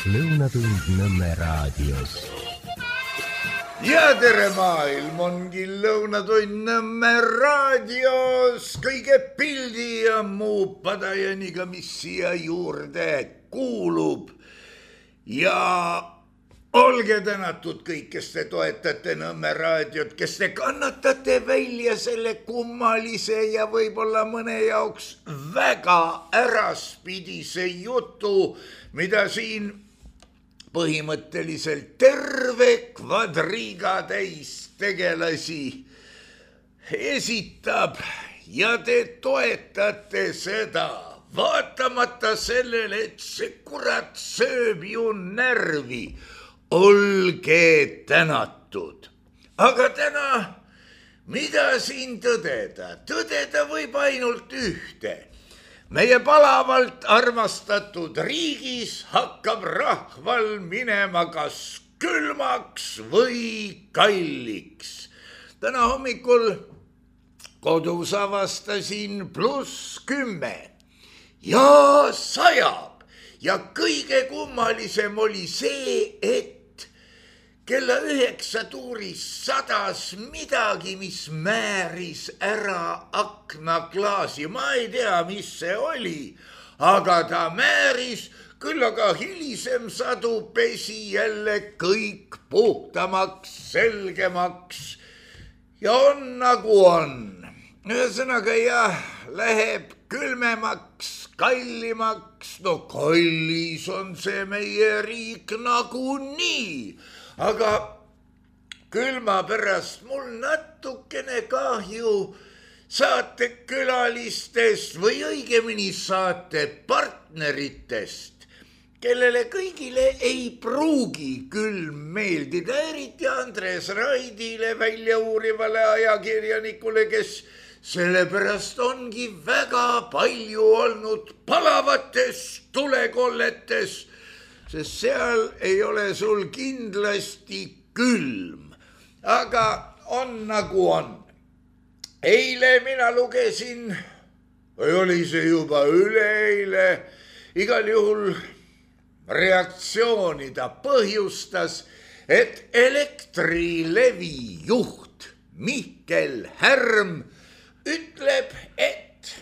Lõunatund Nõmme raadios. Ja tere maailm, ongi Lõunatund Nõmme raadios kõige pildi ja muu padajaniga, mis siia juurde kuulub. Ja olge tänatud kõik, kes te toetate Nõmme raadiot, kes te kannatate välja selle kummalise ja võib-olla mõne jaoks väga äraspidise jutu, mida siin põhimõtteliselt terve kvadriga täis tegelasi esitab ja te toetate seda, vaatamata sellele, et see kurat sööb ju närvi. Olge tänatud. Aga täna, mida siin tõdeda? Tõdeda võib ainult ühte. Meie palavalt armastatud riigis hakkab rahval minema kas külmaks või kalliks. Täna hommikul kodus avastasin +10 ja sajab. Ja kõige kummalisem oli see, et kella 9 tuuris sadas midagi, mis määris ära aknaklaasi. Ma ei tea, mis see oli, aga ta määris, küll aga hilisem sadu pesi jälle kõik puhtamaks, selgemaks ja on nagu on. Ühesõnaga jah, läheb külmemaks, kallimaks, no kallis on see meie riik nagunii. Aga külma pärast mul natukene kahju saatekülalistest või õigemini saatepartneritest, kellele kõigile ei pruugi külm meeldida, eriti Andres Raidile, väljauurivale ajakirjanikule, kes sellepärast ongi väga palju olnud palavates tulekolletes, sest seal ei ole sul kindlasti külm, aga on nagu on. Eile mina lugesin, või oli see juba üleeile, igal juhul reaktsiooni ta põhjustas, et Elektrilevi juht Mihkel Härm ütleb, et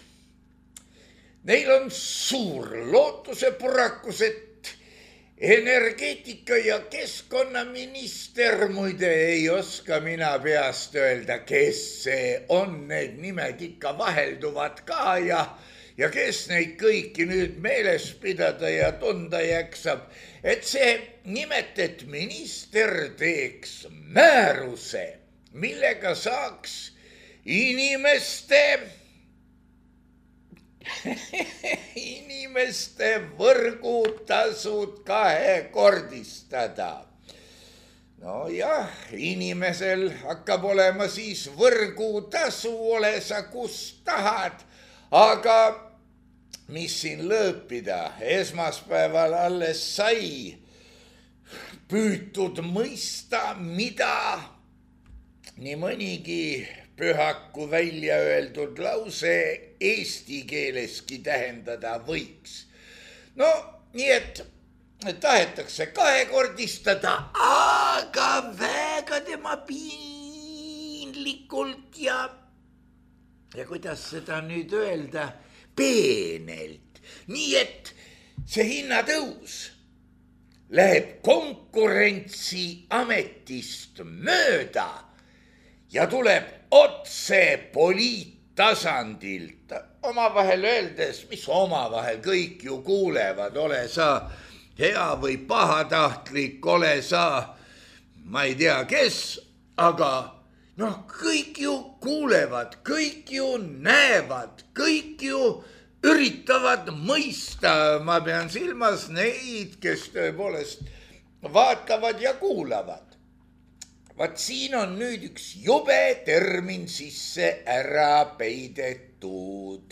neil on suur lootuse-purakus, et energeetika- ja keskkonnaminister, muide ei oska mina peast öelda, kes see on, need nimed ikka vahelduvad ka ja kes neid kõiki nüüd meeles pidada ja tunda jäksab, et see nimetet minister teeks määruse, millega saaks inimeste võrgutasud kahekordistada. No jah, inimesel hakkab olema siis võrgutasu, ole sa kus tahad, aga mis siin lõõpida, esmaspäeval alles sai püütud mõista, mida nii mõnigi pühaku välja öeldud lause eesti keeleski tähendada võiks. No nii, et tahetakse kahekordistada, aga väga tema piinlikult ja kuidas seda nüüd öelda, peenelt. Nii, et see hinnatõus läheb Konkurentsiametist mööda ja tuleb otse poliittasandilt. Omavahel öeldes, mis omavahel kõik ju kuulevad, ole sa hea või pahatahtlik, ole sa ma ei tea kes, aga noh, kõik ju kuulevad, kõik ju näevad, kõik ju üritavad mõista. Ma pean silmas neid, kes tõepoolest vaatavad ja kuulavad. Vaat siin on nüüd üks jube termin sisse ära peidetud.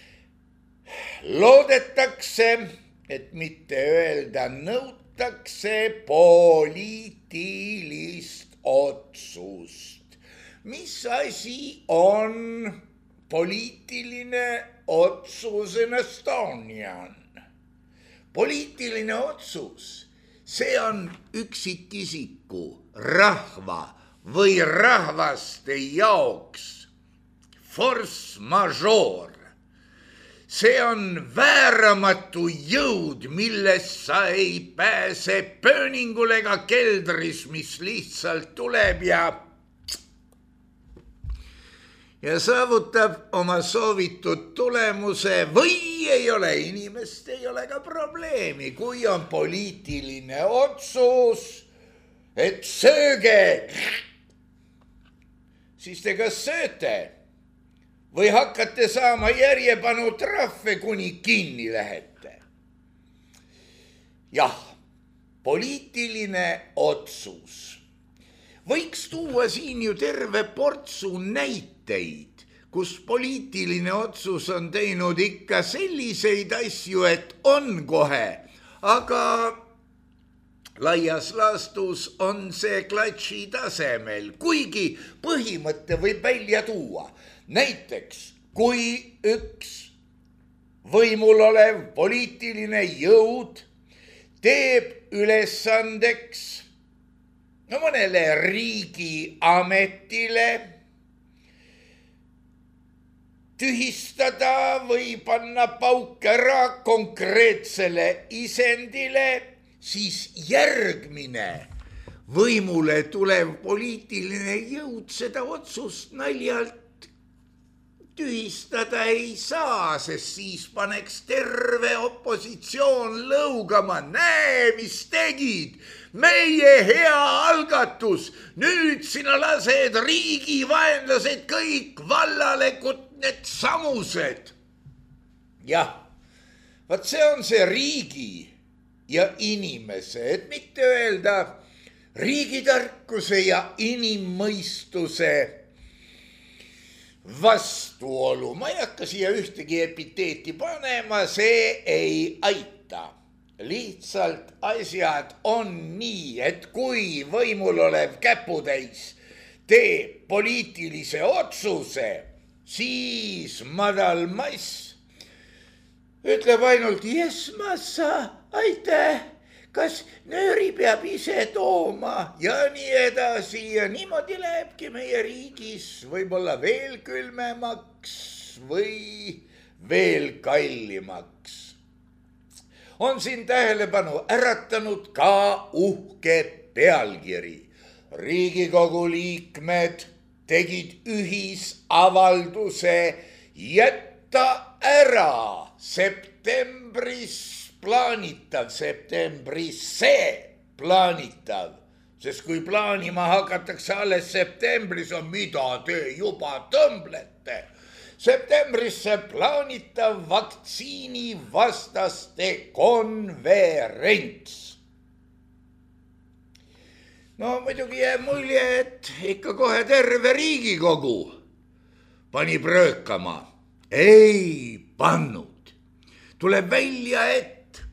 Loodetakse, et mitte öelda nõutakse poliitilist otsust. Mis asi on poliitiline otsus in Estonian? Poliitiline otsus see on üksikisiku, rahva või rahvaste jaoks force majeure. See on vääramatu jõud, millest sa ei pääse pööningul ega keldris, mis lihtsalt tuleb ja saavutab oma soovitud tulemuse või ei ole, inimest ei ole ka probleemi, kui on poliitiline otsus, et sööge, siis te kas sööte või hakkate saama järjepanu trahve, kuni kinni lähete. Jah, poliitiline otsus. Võiks tuua siin ju terve portsu näiteid, kus poliitiline otsus on teinud ikka selliseid asju, et on kohe, aga laias laastus on see klatši tasemel, kuigi põhimõtte võib välja tuua. Näiteks, kui üks võimul olev poliitiline jõud teeb ülesandeks mõnele riigiametile tühistada või panna pauk ära konkreetsele isendile, siis järgmine võimule tulev poliitiline jõud seda otsust naljalt tühistada ei saa, sest siis paneks terve opositsioon lõugama. Näe, mis tegid, meie hea algatus, nüüd sina lased riigivaenlased kõik vallale, need samused. Jah, vaat see on see riigi ja inimese, et mitte öelda riigitarkuse ja inimmõistuse vastuolu. Ma ei hakka siia ühtegi epiteeti panema, see ei aita. Lihtsalt asjad on nii, et kui võimul olev käputäis teeb poliitilise otsuse, siis madal mass ütleb ainult yes, massa, aitäh, kas nööri peab ise tooma ja nii edasi ja niimoodi lähebki meie riigis võib-olla veel külmemaks või veel kallimaks. On siin tähelepanu äratanud ka uhke pealkiri. Riigikogu liikmed tegid ühisavalduse jätta ära septembrisse plaanitav, sest kui plaanima hakatakse alles septembris, on mida te juba tõmblete. Septembrisse plaanitav vaktsiinivastaste konverents. No muidugi jääb mulje, et ikka kohe terve Riigikogu pani pröökama. Ei pannud. Tuleb välja, et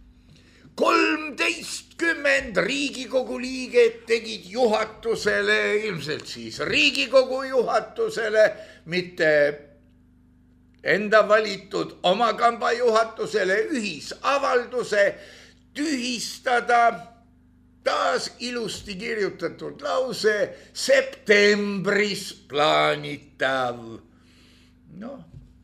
13 Riigikogu liiget tegid juhatusele, ilmselt siis Riigikogu juhatusele, mitte enda valitud oma kamba juhatusele ühisavalduse tühistada taas ilusti kirjutatud lause septembris plaanitav. Noh.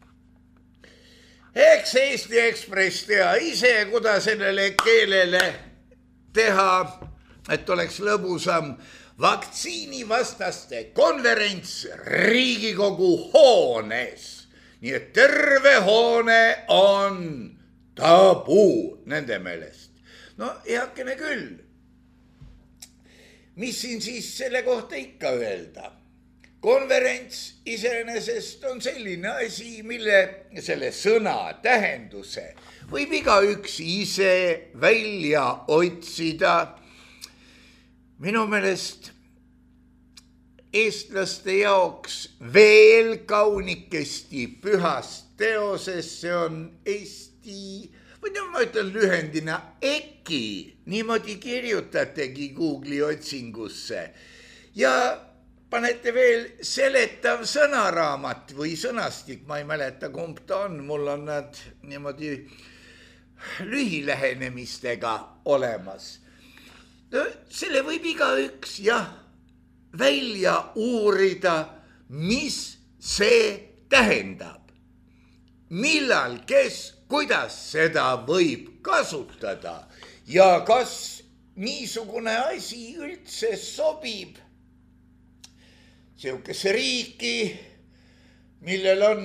Eks Eesti Ekspress tea ise, kuidas sellele keelele teha, et oleks lõbusam. Vaktsiinivastaste konverents Riigikogu hoones. Nii et terve hoone on tabu nende meelest. No heakene küll. Mis siin siis selle kohta ikka öelda? Konverents iseenesest on selline asi, mille selle sõna tähenduse võib igaüks ise välja otsida. Minu meelest eestlaste jaoks veel kaunikesti pühast teoses, see on Eesti, või ma ütlen lühendina EKI, niimoodi kirjutategi Google'i otsingusse ja panete veel seletav sõnaraamat või sõnastik, ma ei mäleta, kumb ta on, mul on nad niimoodi lühilähenemistega olemas. No, selle võib igaüks välja uurida, mis see tähendab. Millal, kes, kuidas seda võib kasutada ja kas niisugune asi üldse sobib sihukesse riiki, millel on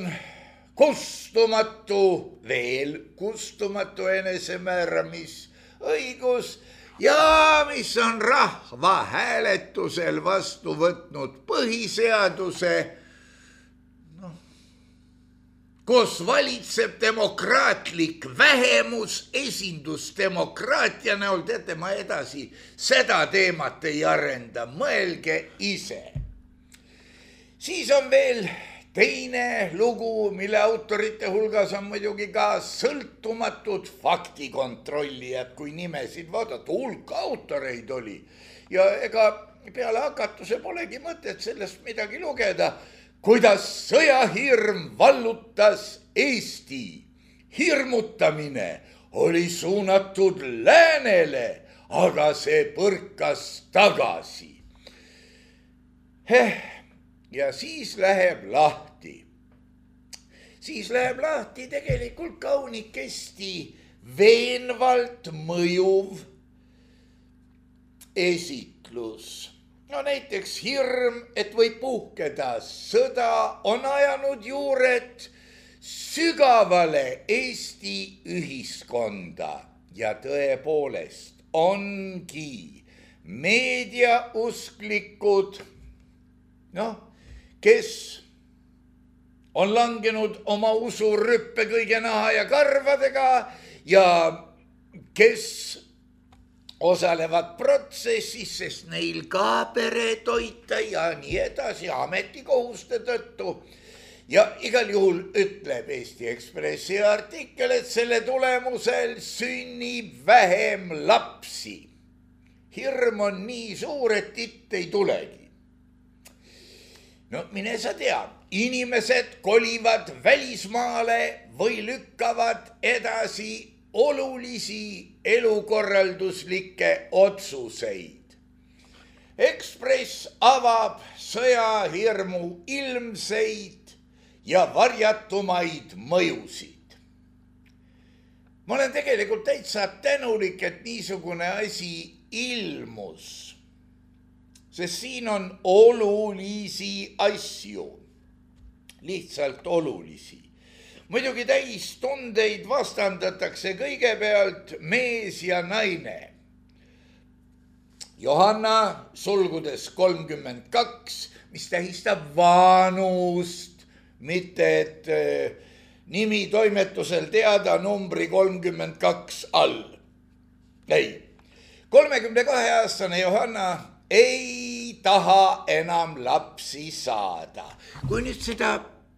veel kustumatu enesemääramisõigus ja mis on rahvahääletusel vastu võtnud põhiseaduse, kus valitseb demokraatlik vähemus, esindusdemokraatia näol. Teate, ma edasi seda teemat ei arenda, mõelge ise. Siis on veel teine lugu, mille autorite hulgas on muidugi ka sõltumatud faktikontrollijad, kui nimesid vaadata, hulk autoreid oli. Ja ega peale hakatuse polegi mõtet sellest midagi lugeda, kuidas sõjahirm vallutas Eesti. Hirmutamine oli suunatud läänele, aga see põrkas tagasi. Ja siis läheb lahti. Siis läheb lahti tegelikult kaunikesti veenvalt mõjuv esitlus. No näiteks hirm, et võib puhkeda sõda, on ajanud juured sügavale Eesti ühiskonda ja tõepoolest ongi meediausklikud, kes on langenud oma usurüppe kõige naha ja karvadega ja kes osalevad protsessis, sest neil ka pere toita ja nii edasi ametikohuste tõttu. Ja igal juhul ütleb Eesti Ekspressi artikkel, et selle tulemusel sünnib vähem lapsi. Hirm on nii suur, et titt ei tulegi. No mine sa tea, inimesed kolivad välismaale või lükkavad edasi olulisi elukorralduslikke otsuseid. Ekspress avab sõjahirmu ilmseid ja varjatumaid mõjusid. Ma olen tegelikult täitsa tänulik, et niisugune asi ilmus, sest siin on olulisi asju, lihtsalt olulisi. Muidugi täis tundeid vastandatakse kõigepealt mees ja naine. Johanna sulgudes 32, mis tähistab vanust, mitte et nimi toimetusel teada numbri 32 all. Ei, 32-aastane Johanna ei taha enam lapsi saada. Kui nüüd seda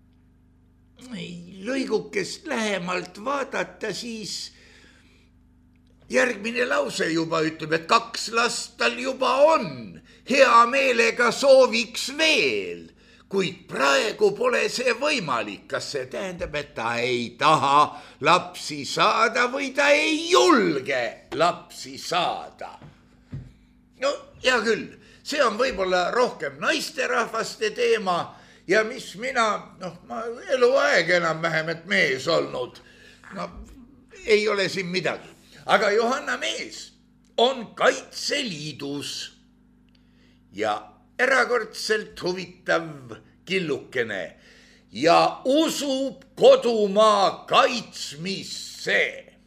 lõigukest lähemalt vaadata, siis järgmine lause juba ütleb, et 2 last tal juba on. Hea meelega sooviks veel, kuid praegu pole see võimalik. Kas see tähendab, et ta ei taha lapsi saada või ta ei julge lapsi saada? No hea küll, see on võib-olla rohkem naisterahvaste teema. Ja mis mina, ma eluaeg enam-vähem, et mees olnud, ei ole siin midagi. Aga Johanna mees on Kaitseliidus ja erakordselt huvitav killukene ja usub kodumaa kaitsmisse.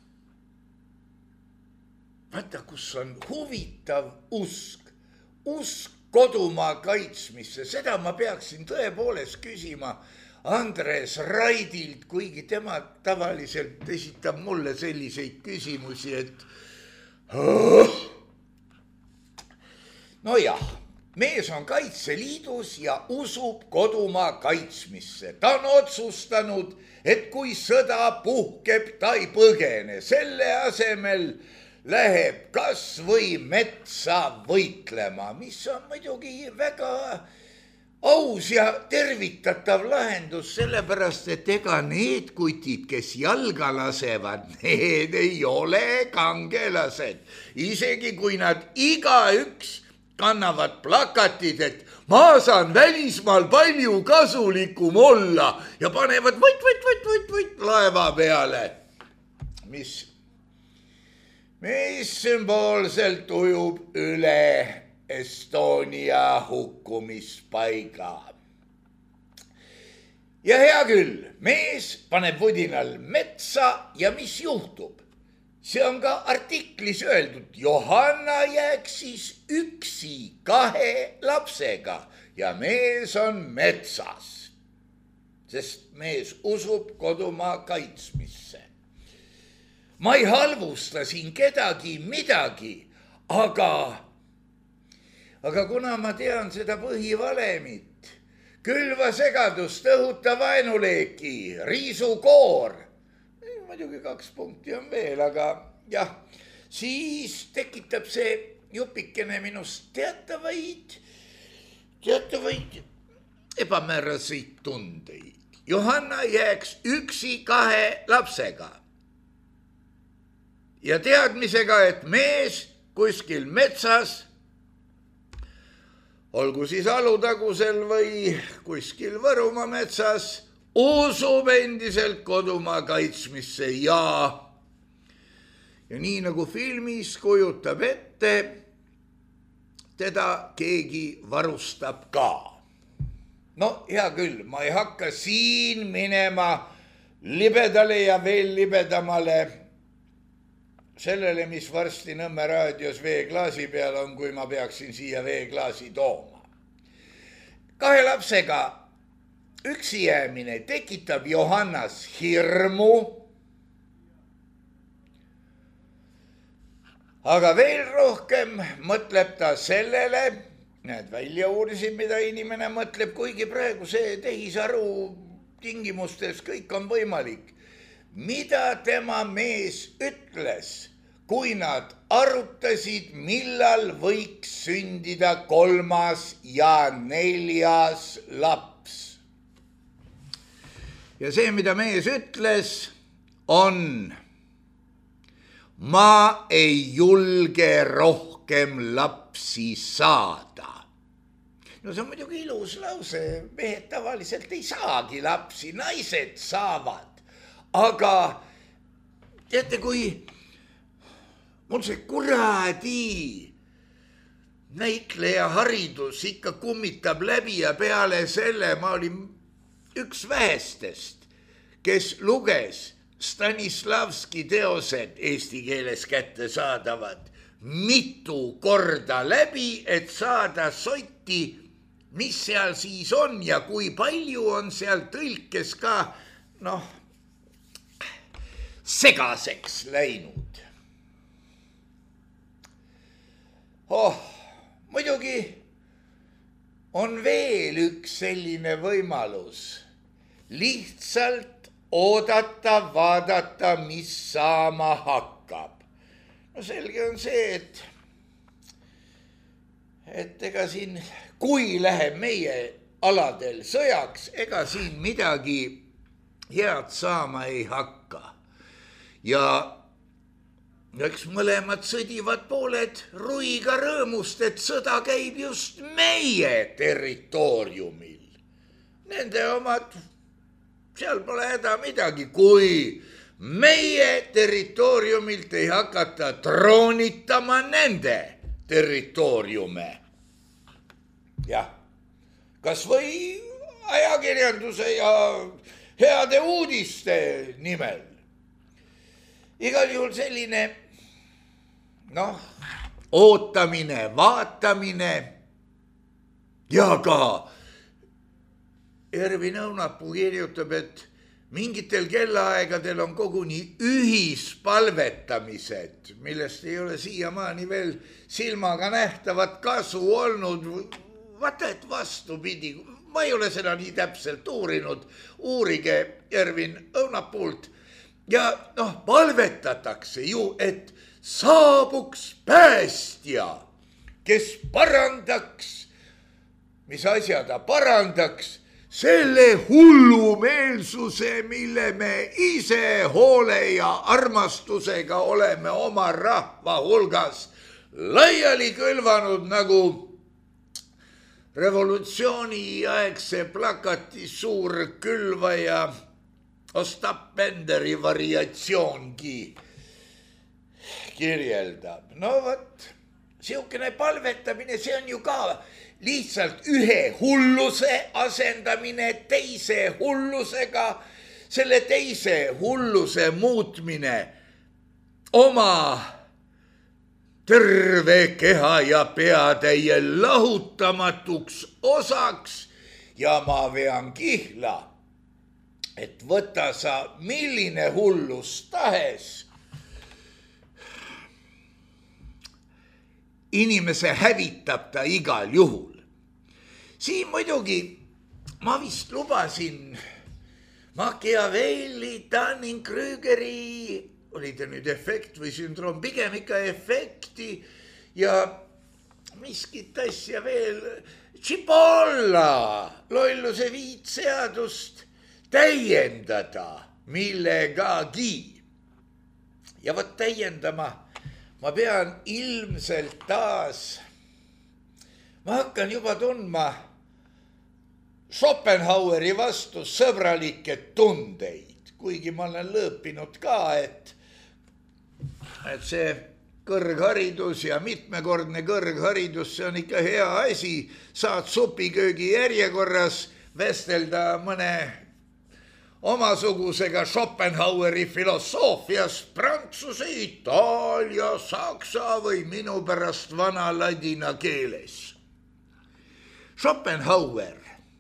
Vaata, kus on huvitav usk kodumaa kaitsmisse, seda ma peaksin tõepoolest küsima Andres Raidilt, kuigi tema tavaliselt esitab mulle selliseid küsimusi, et nojah, mees on Kaitseliidus ja usub kodumaa kaitsmisse. Ta on otsustanud, et kui sõda puhkeb, ta ei põgene. Selle asemel läheb kas või metsa võitlema, mis on muidugi väga aus ja tervitatav lahendus, sellepärast, et ega need kutid, kes jalga lasevad, need ei ole kangelased. Isegi kui nad igaüks kannavad plakatid, et ma saan välismaal palju kasulikum olla ja panevad võit laeva peale, mis sümboolselt ujub üle Estonia hukkumispaiga. Ja hea küll, mees paneb vudinal metsa ja mis juhtub? See on ka artiklis öeldud, Johanna jääksis üksi 2 lapsega ja mees on metsas, sest mees usub kodumaa kaitsmisse. Ma ei halvusta siin kedagi midagi, aga kuna ma tean seda põhivalemit, külva segadust, õhuta vaenuleeki, riisu koor, muidugi 2 punkti on veel, aga jah, siis tekitab see jupikene minust teatavaid ebamääraseid tundeid. Johanna jääks üksi 2 lapsega ja teadmisega, et mees kuskil metsas, olgu siis Alutagusel või kuskil Võrumaa metsas, usub endiselt kodumaa kaitsmisse ja nii nagu filmis kujutab ette, teda keegi varustab ka. No hea küll, ma ei hakka siin minema libedale ja veel libedamale sellele, mis varsti Nõmme raadios veeklaasi peal on, kui ma peaksin siia veeklaasi tooma. 2 lapsega üksi jäämine tekitab Johannas hirmu, aga veel rohkem mõtleb ta sellele, näed, välja uurisin, mida inimene mõtleb, kuigi praegu see tehisaru tingimustes kõik on võimalik. Mida tema mees ütles, kui nad arutasid, millal võiks sündida 3. ja 4. laps. Ja see, mida mees ütles, on: ma ei julge rohkem lapsi saada. No see on muidugi ilus lause, mehed tavaliselt ei saagi lapsi, naised saavad. Aga teate, kui mul see kuradi näitleja haridus ikka kummitab läbi ja peale selle ma olin üks vähestest, kes luges Stanislavski teosed eesti keeles kättesaadavad mitu korda läbi, et saada sotti, mis seal siis on ja kui palju on seal tõlkes ka, segaseks läinud. Muidugi on veel üks selline võimalus. Lihtsalt oodata, vaadata, mis saama hakkab. No selge on see, et ega siin, kui läheb meie aladel sõjaks, ega siin midagi head saama ei hakka. Ja eks mõlemad sõdivad pooled ruiga rõõmust, et sõda käib just meie territooriumil. Nende omad, seal pole häda midagi, kui meie territooriumilt ei hakata troonitama nende territooriume. Jah, kas või ajakirjanduse ja heade uudiste nimel. Igal juhul selline, ootamine, vaatamine ja ka Ervin Õunapuu kirjutab, et mingitel kellaaegadel on koguni ühispalvetamised, millest ei ole siiamaani veel silmaga nähtavat kasu olnud. Vaata, et vastupidi, ma ei ole seda nii täpselt uurinud, uurige Ervin Õunapuult. Ja palvetatakse ju, et saabuks päästja, kes parandaks mis asja ta parandaks, selle hullumeelsuse, mille me ise hoole ja armastusega oleme oma rahva hulgas laiali külvanud nagu revolutsiooniaegse plakati suur külvaja Ostap Benderi variatsioongi kirjeldab. No vot, siukene palvetamine, see on ju ka lihtsalt ühe hulluse asendamine teise hullusega, selle teise hulluse muutmine oma terve keha ja peatäie lahutamatuks osaks ja ma vean kihla, et võta sa milline hullus tahes. Inimese hävitab ta igal juhul. Siin muidugi ma vist lubasin Machiavelli, Dunning-Krügeri, oli ta nüüd efekt või sündroom, pigem ikka efekti ja miskit asja veel, Cipolla lolluse 5 seadust täiendada millegagi. Ja vot täiendama ma pean ilmselt taas, ma hakkan juba tundma Schopenhaueri vastu sõbralikke tundeid, kuigi ma olen lõõpinud ka, et see kõrgharidus ja mitmekordne kõrgharidus, see on ikka hea asi, saad supiköögi järjekorras vestelda mõne omasugusega Schopenhaueri filosoofias prantsuse, itaalia, saksa või minu pärast vana ladina keeles. Schopenhauer,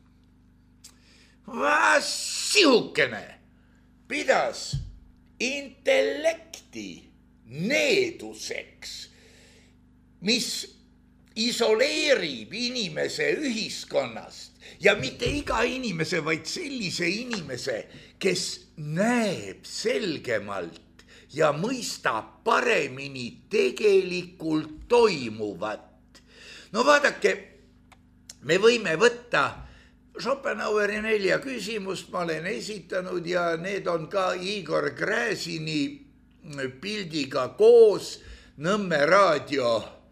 sihukene, pidas intellekti needuseks, mis isoleerib inimese ühiskonnast ja mitte iga inimese, vaid sellise inimese, kes näeb selgemalt ja mõistab paremini tegelikult toimuvat. No vaadake, me võime võtta Schopenhaueri 4 küsimust, ma olen esitanud ja need on ka Igor Gräzini pildiga koos Nõmme raadio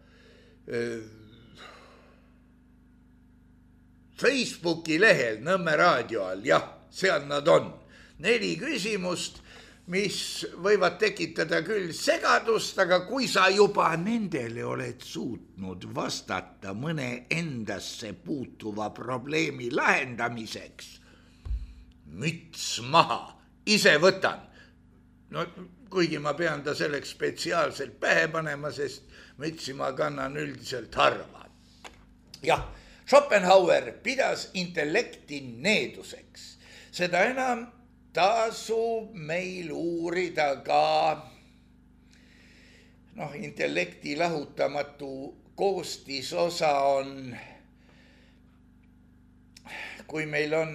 Facebooki lehel, Nõmme raadio all, jah, seal nad on. 4 küsimust, mis võivad tekitada küll segadust, aga kui sa juba nendele oled suutnud vastata mõne endasse puutuva probleemi lahendamiseks, müts maha, ise võtan. No kuigi ma pean ta selleks spetsiaalselt pähe panema, sest mütsi ma kannan üldiselt harva. Jah, Schopenhauer pidas intellekti needuseks. Seda enam tasub meil uurida ka intellekti lahutamatu koostisosa on, kui meil on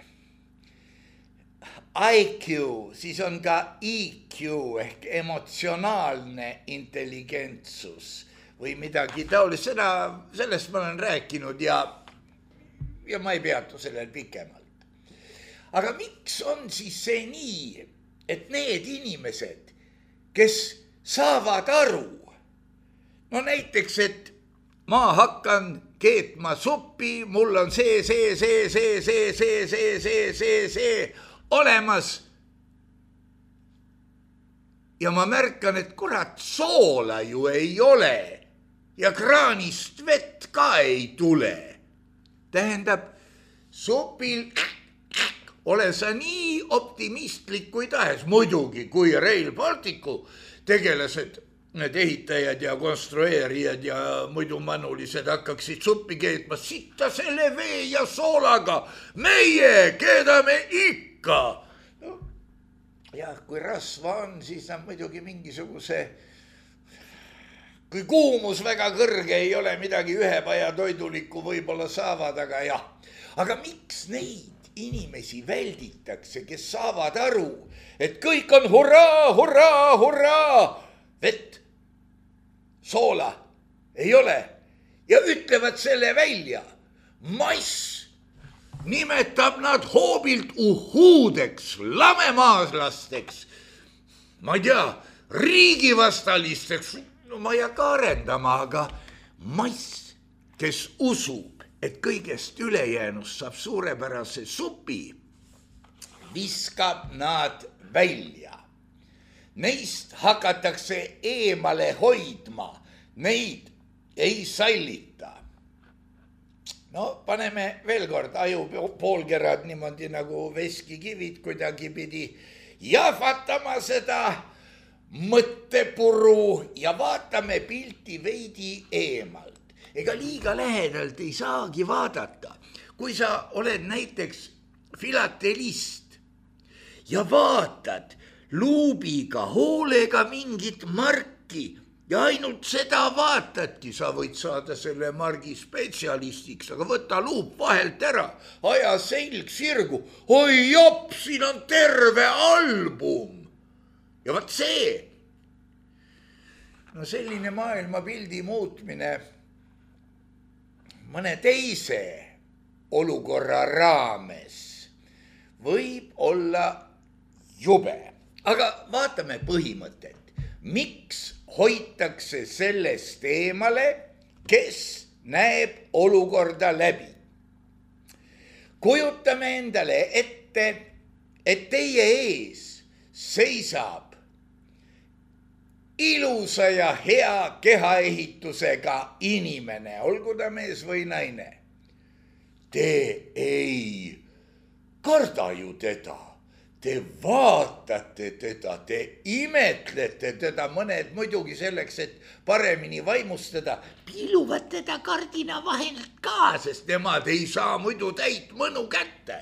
IQ, siis on ka EQ ehk emotsionaalne intelligentsus või midagi taolist. Sellest ma olen rääkinud ja ma ei peatu sellel pikemalt. Aga miks on siis see nii, et need inimesed, kes saavad aru, no näiteks, et ma hakkan keetma suppi, mul on see olemas ja ma märkan, et kurat, soola ju ei ole ja kraanist vett ka ei tule. Tähendab, supil ole sa nii optimistlik kui tahes. Muidugi, kui Rail Balticu tegelased, need ehitajad ja konstrueerijad ja muidu manulised hakkaksid suppi keetma, sitta selle vee ja soolaga, meie keedame ikka. No, ja kui rasva on, siis nad muidugi mingisuguse, kui kuumus väga kõrge ei ole, midagi ühepaja toidulikku võib-olla saavad, aga jah. Aga miks neid inimesi välditakse, kes saavad aru, et kõik on hurraa, hurraa, hurraa, vett, soola ei ole ja ütlevad selle välja. mass nimetab nad hoobilt uhuudeks, lamemaaslasteks, ma ei tea, riigivastalisteks, no ma ei hakka arendama, aga mass, kes usub, et kõigest ülejäänust saab suurepärase supi, viskab nad välja. Neist hakatakse eemale hoidma, neid ei sallita. No paneme veel kord aju poolkerad niimoodi nagu veskikivid kuidagi pidi jahvatama seda mõttepuru ja vaatame pilti veidi eemalt. Ega liiga lähedalt ei saagi vaadata. Kui sa oled näiteks filatelist ja vaatad luubiga, hoolega mingit marki ja ainult seda vaatadki, sa võid saada selle margi spetsialistiks, aga võta luup vahelt ära, aja selg sirgu, oi jops, siin on terve album. Ja võt see, no selline maailmapildi muutmine mõne teise olukorra raames võib olla jube. Aga vaatame põhimõtet. Miks hoitakse sellest eemale, kes näeb olukorda läbi? Kujutame endale ette, et teie ees seisab ilusa ja hea kehaehitusega inimene, olgu ta mees või naine. Te ei karda ju teda. Te vaatate teda, te imetlete teda, mõned muidugi selleks, et paremini vaimustada, piiluvad teda kardina vahelt ka, sest nemad ei saa muidu täit mõnu kätte.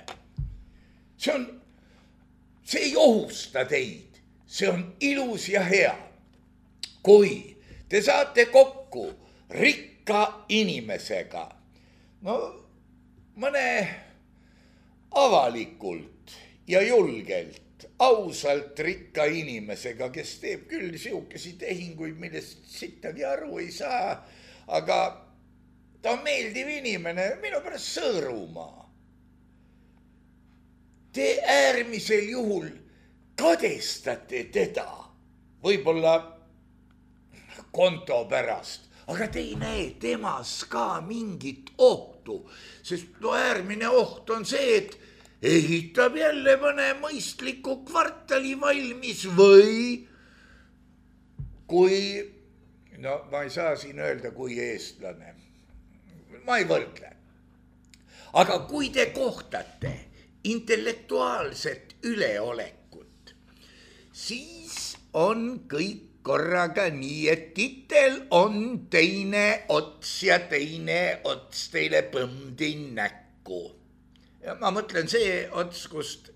See ei ohusta teid, see on ilus ja hea. Kui te saate kokku rikka inimesega, no mõne avalikult ja julgelt, ausalt rikka inimesega, kes teeb küll siukesi tehinguid, millest sittagi aru ei saa, aga ta on meeldiv inimene, minu pärast Sõõrumaa. Te äärmisel juhul kadestate teda, võib-olla konto pärast, aga te ei näe temas ka mingit ohtu, sest no äärmine oht on see, et ehitab jälle mõne mõistliku kvartali valmis või kui, no ma ei saa siin öelda kui eestlane, ma ei võrdle. Aga kui te kohtate intellektuaalset üleolekut, siis on kõik korraga nii, et titel on teine ots ja teine ots teile põmdi näkku. Ja ma mõtlen see ots, kust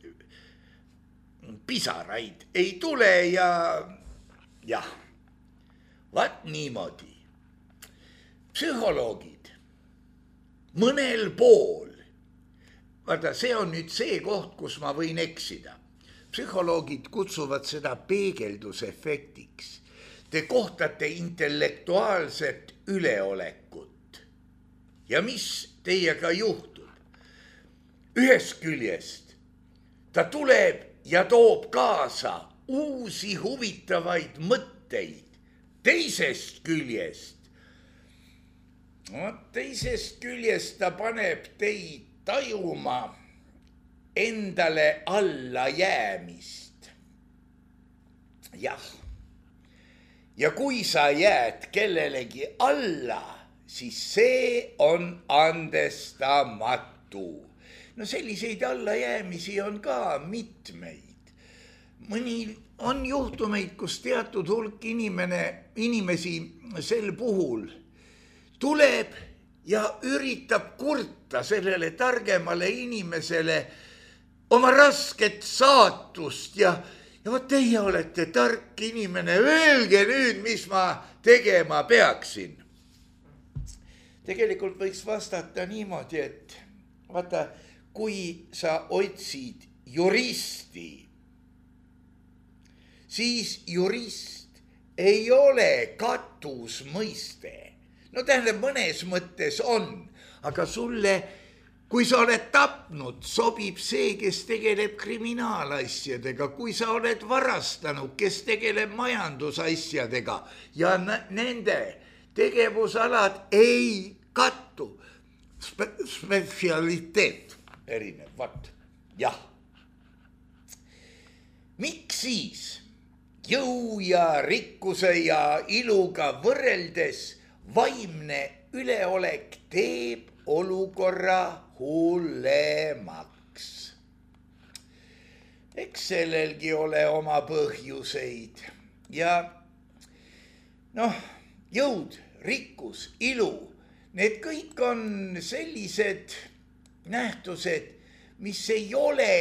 pisaraid ei tule ja jah, vaat niimoodi. Psühholoogid mõnel pool, vaata see on nüüd see koht, kus ma võin eksida. Psühholoogid kutsuvad seda peegeldusefektiks. Te kohtate intellektuaalset üleolekut. Ja mis teiega juhtub? Ühest küljest ta tuleb ja toob kaasa uusi huvitavaid mõtteid. Teisest küljest ta paneb teid tajuma endale alla jäämist. Jah. Ja kui sa jääd kellelegi alla, siis see on andestamatu. No selliseid allajäämisi on ka mitmeid. Mõni on juhtumeid, kus teatud hulk inimesi sel puhul tuleb ja üritab kurta sellele targemale inimesele oma rasket saatust ja vot teie olete tark inimene, öelge nüüd, mis ma tegema peaksin. Tegelikult võiks vastata niimoodi, et vaata, kui sa otsid juristi, siis jurist ei ole katusmõiste. No tähendab, mõnes mõttes on, aga sulle, kui sa oled tapnud, sobib see, kes tegeleb kriminaalasjadega, kui sa oled varastanud, kes tegeleb majandusasjadega ja nende tegevusalad ei kattu. Spetsialiteet erinev, vaat, jah. Miks siis jõu ja rikkuse ja iluga võrreldes vaimne üleolek teeb olukorra hullemaks? Eks sellelgi ole oma põhjuseid ja jõud, rikkus, ilu, need kõik on sellised nähtused, mis ei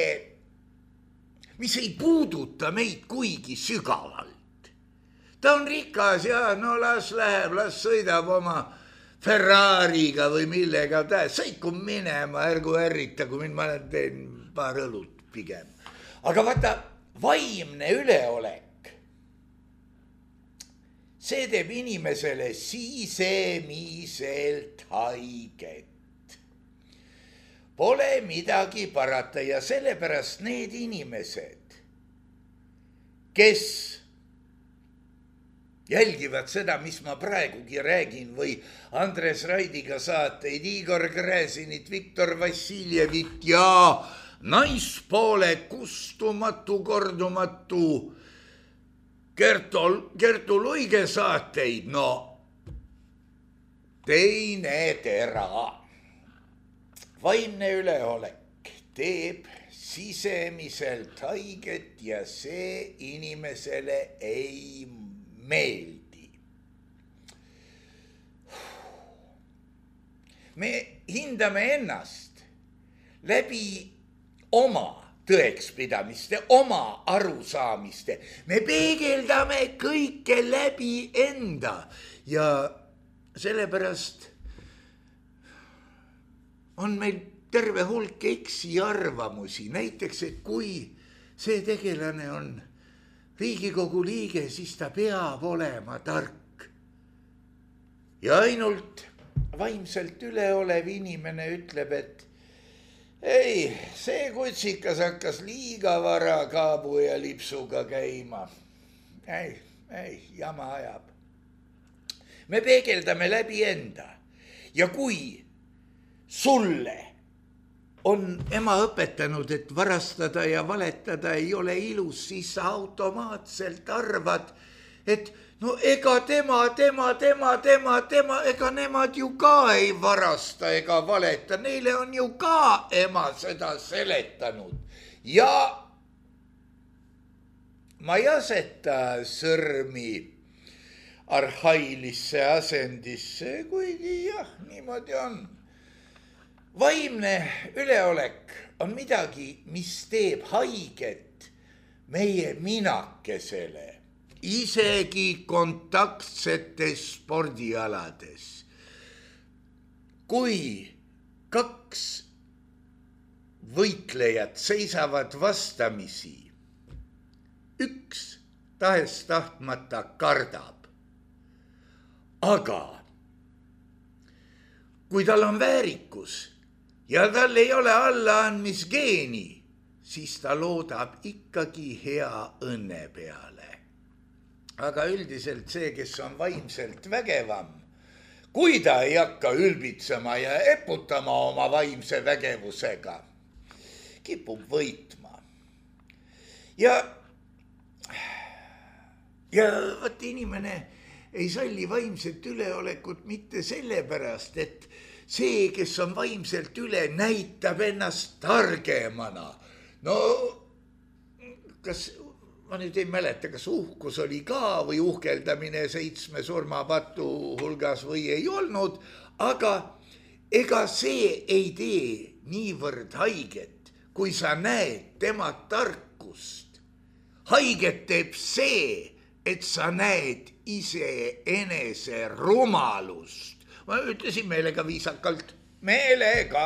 puuduta meid kuigi sügavalt. Ta on rikas ja las läheb, las sõidab oma Ferrariga või millega sõitku minema, ärgu ärritagu mind, ma teen paar õlut pigem. Aga vaata, vaimne üleolek, see teeb inimesele sisemiselt haiget. Pole midagi parata ja sellepärast need inimesed, kes jälgivad seda, mis ma praegugi räägin või Andres Raidiga saateid, Igor Gräzinit, Viktor Vassiljevit ja naispoole kustumatu, kordumatu Kertu Luige saateid, teine tera. Vaimne üleolek teeb sisemiselt haiget ja see inimesele ei meeldi. Me hindame ennast läbi oma tõekspidamiste, oma arusaamiste. Me peegeldame kõike läbi enda ja sellepärast on meil terve hulk eksiarvamusi. Näiteks, et kui see tegelane on Riigikogu liige, siis ta peab olema tark. Ja ainult vaimselt üleolev inimene ütleb, et ei, see kutsikas hakkas liiga vara kaabu ja lipsuga käima. Ei, jama ajab. Me peegeldame läbi enda ja kui sulle on ema õpetanud, et varastada ja valetada ei ole ilus, siis sa automaatselt arvad, et ega tema, ega nemad ju ka ei varasta ega valeta, neile on ju ka ema seda seletanud. Ja ma ei aseta sõrmi arhailisse asendisse, kuigi jah, niimoodi on. Vaimne üleolek on midagi, mis teeb haiget meie minakesele, isegi kontaktsetes spordialades. Kui kaks võitlejat seisavad vastamisi, üks tahes tahtmata kardab, aga kui tal on väärikus ja tal ei ole allaandmisgeeni, siis ta loodab ikkagi hea õnne peale. Aga üldiselt see, kes on vaimselt vägevam, kui ta ei hakka ülbitsema ja eputama oma vaimse vägevusega, kipub võitma. Ja vaat inimene ei salli vaimset üleolekut mitte sellepärast, et see, kes on vaimselt üle, näitab ennast targemana. Kas, ma nüüd ei mäleta, kas uhkus oli ka või uhkeldamine 7 surmapatu hulgas või ei olnud, aga ega see ei tee niivõrd haiget, kui sa näed tema tarkust. Haiget teeb see, et sa näed iseenese rumalust. Ma ütlesin meelega viisakalt, meelega.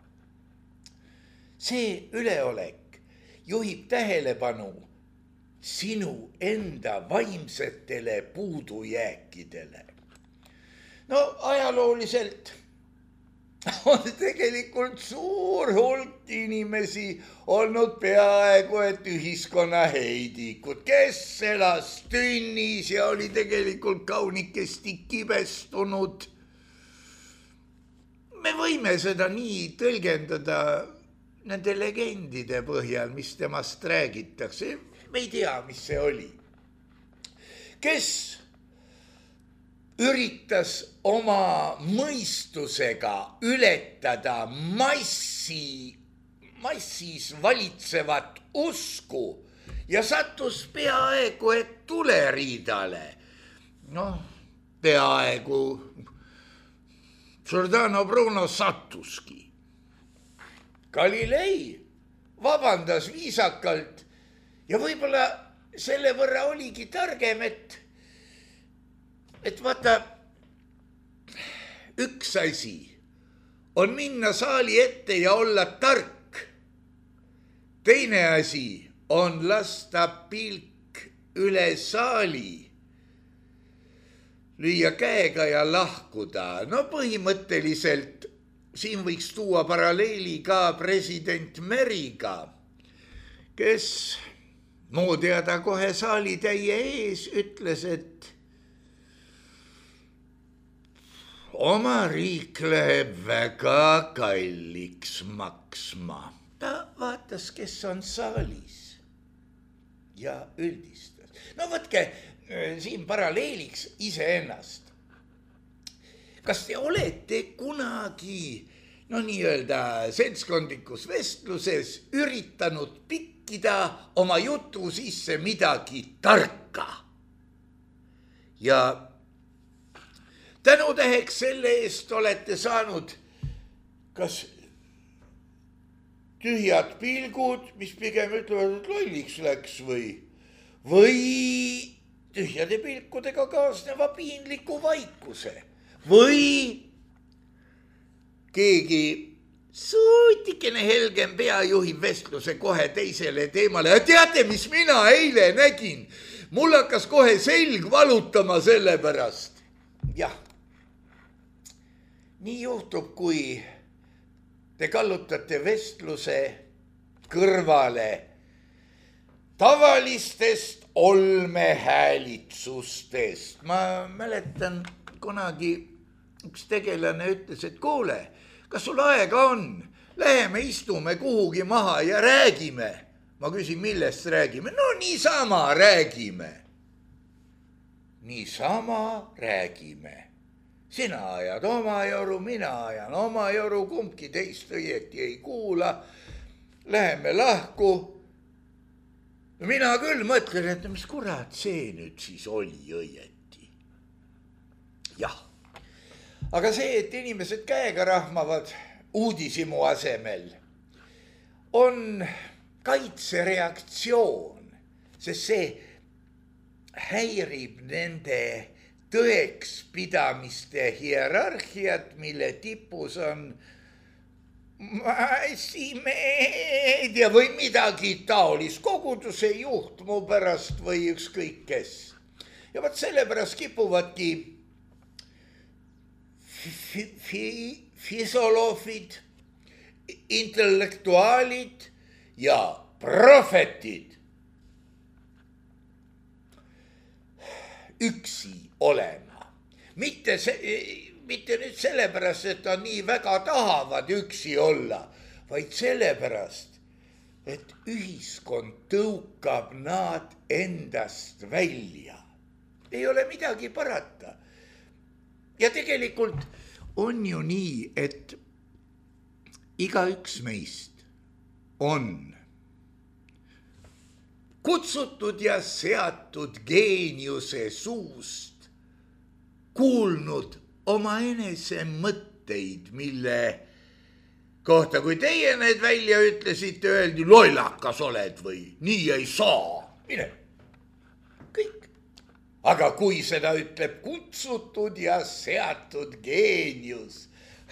See üleolek juhib tähelepanu sinu enda vaimsetele puudujääkidele. Ajalooliselt on tegelikult suur hulk inimesi olnud peaaegu et ühiskonna heidikud, kes elas tünnis ja oli tegelikult kaunikesti kibestunud. Me võime seda nii tõlgendada nende legendide põhjal, mis temast räägitakse. Me ei tea, mis see oli. Kes üritas oma mõistusega ületada massis valitsevat usku ja sattus peaaegu et tuleriidale. Peaaegu Giordano Bruno sattuski. Galilei vabandas viisakalt ja võib-olla selle võrra oligi targem, et vaata, üks asi on minna saali ette ja olla tark. Teine asi on lasta pilk üle saali, lüüa käega ja lahkuda. Põhimõtteliselt siin võiks tuua paralleeli ka president Meriga, kes muu teada kohe saalitäie ees ütles, et oma riik läheb väga kalliks maksma. Ta vaatas, kes on saalis ja üldistas. Võtke siin paralleeliks iseennast. Kas te olete kunagi, nii-öelda seltskondlikus vestluses üritanud pikkida oma jutu sisse midagi tarka? Ja tänutäheks selle eest olete saanud kas tühjad pilgud, mis pigem ütlevad, et lolliks läks või tühjade pilkudega kaasneva piinliku vaikuse või keegi suutikene helgem pea juhib vestluse kohe teisele teemale. Ja teate, mis mina eile nägin? Mul hakkas kohe selg valutama selle pärast. Jah, nii juhtub, kui te kallutate vestluse kõrvale tavalistest olmehäälitsustest. Ma mäletan, kunagi üks tegelane ütles, et kuule, kas sul aega on? Läheme istume kuhugi maha ja räägime. Ma küsin, millest räägime? Niisama räägime. Niisama räägime. Sina ajad oma joru, mina ajan oma joru, kumbki teist õieti ei kuula. Läheme lahku. Mina küll mõtlen, et mis kurat see nüüd siis oli õieti. Jah, aga see, et inimesed käega rahmavad uudisimu asemel, on kaitsereaktsioon, sest see häirib nende tõekspidamiste hierarhiat, mille tipus on massimeedia või midagi taolist, koguduse juht mu pärast või ükskõik kes. Ja vaat sellepärast kipuvadki filosoofid, intellektuaalid ja prohvetid üksi olema. Mitte nüüd sellepärast, et ta nii väga tahavad üksi olla, vaid sellepärast, et ühiskond tõukab nad endast välja. Ei ole midagi parata. Ja tegelikult on ju nii, et igaüks meist on kutsutud ja seatud geeniuse suust kuulnud oma enese mõtteid, mille kohta, kui teie need välja ütlesite, öeldi, lollakas oled või nii ei saa. Mine, kõik. Aga kui seda ütleb kutsutud ja seatud geenius,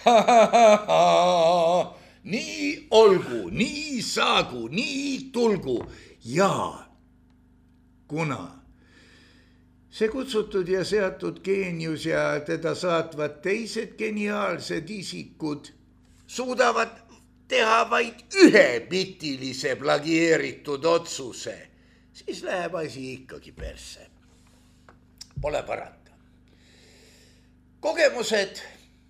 nii olgu, nii saagu, nii tulgu ja kuna see kutsutud ja seatud geenius ja teda saatvad teised geniaalsed isikud suudavad teha vaid ühepitilise plagieeritud otsuse, siis läheb asi ikkagi persse. Pole parata. Kogemused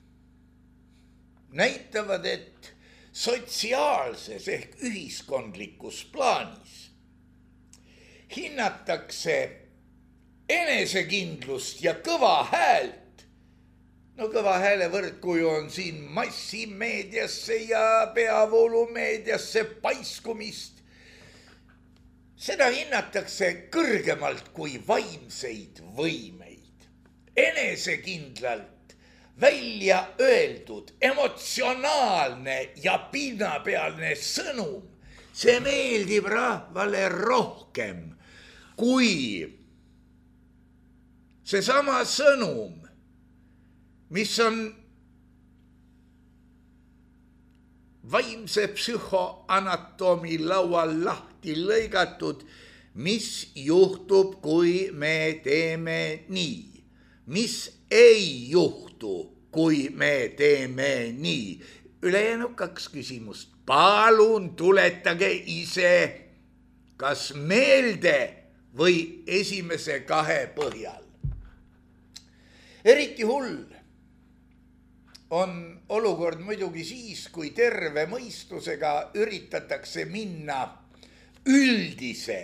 näitavad, et sotsiaalses ehk ühiskondlikus plaanis hinnatakse enesekindlust ja kõva häält. No kõva hääle võrdkuju on siin massimeediasse ja peavoolumeediasse paiskumist. Seda hinnatakse kõrgemalt kui vaimseid võimeid. Enesekindlalt välja öeldud emotsionaalne ja pinnapealne sõnum. See meeldib rahvale rohkem kui seesama sõnum, mis on vaimse psühhoanatoomi laual lahti lõigatud, mis juhtub, kui me teeme nii, mis ei juhtu, kui me teeme nii. Ülejäänud 2 küsimust. Palun tuletage ise kas meelde või esimese 2 põhjal. Eriti hull on olukord muidugi siis, kui terve mõistusega üritatakse minna üldise,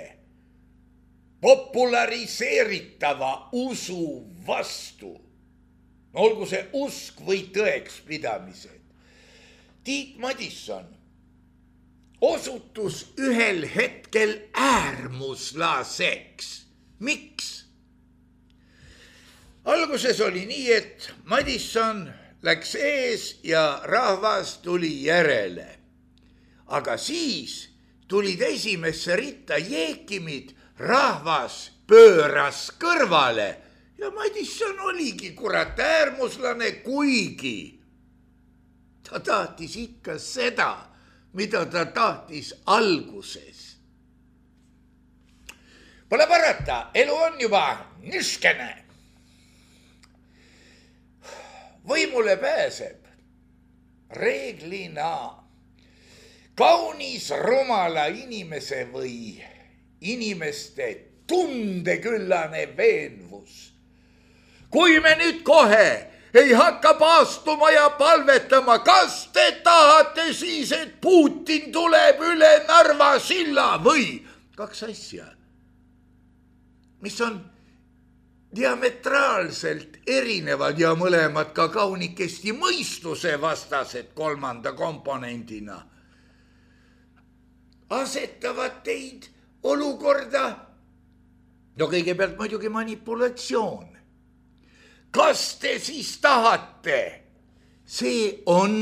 populariseeritava usu vastu. Olgu see usk või tõekspidamised. Tiit Madisson osutus ühel hetkel äärmuslaseks. Miks? Alguses oli nii, et Madisson läks ees ja rahvas tuli järele. Aga siis tulid esimesse ritta jeekimid, rahvas pööras kõrvale ja Madisson oligi kurat äärmuslane, kuigi ta tahtis ikka seda, mida ta tahtis alguses. Pole parata, elu on juba niskene. Võimule pääseb reeglina kaunis rumala inimese või inimeste tundeküllane veenvus. Kui me nüüd kohe ei hakka paastuma ja palvetama, kas te tahate siis, et Putin tuleb üle Narva silla või 2 asja, mis on diametraalselt erinevad ja mõlemad ka kaunikesti mõistuse vastased 3. komponendina, asetavad teid olukorda, no kõigepealt muidugi manipulatsioon. Kas te siis tahate? See on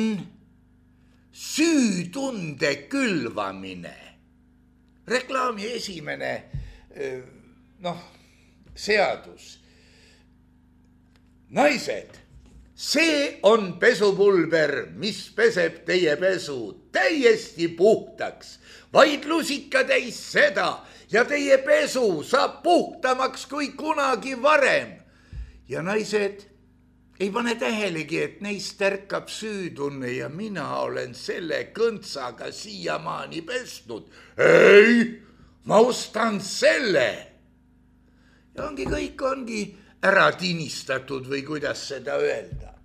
süütunde külvamine. Reklaami esimene seadus. Naised, see on pesupulber, mis peseb teie pesu täiesti puhtaks. Vaid lusikatäis seda ja teie pesu saab puhtamaks kui kunagi varem. Ja naised ei pane tähelegi, et neist ärkab süütunne ja mina olen selle kõntsaga siiamaani pesnud. Ei, ma ostan selle. Ja kõik ongi ära tinistatud või kuidas seda öelda.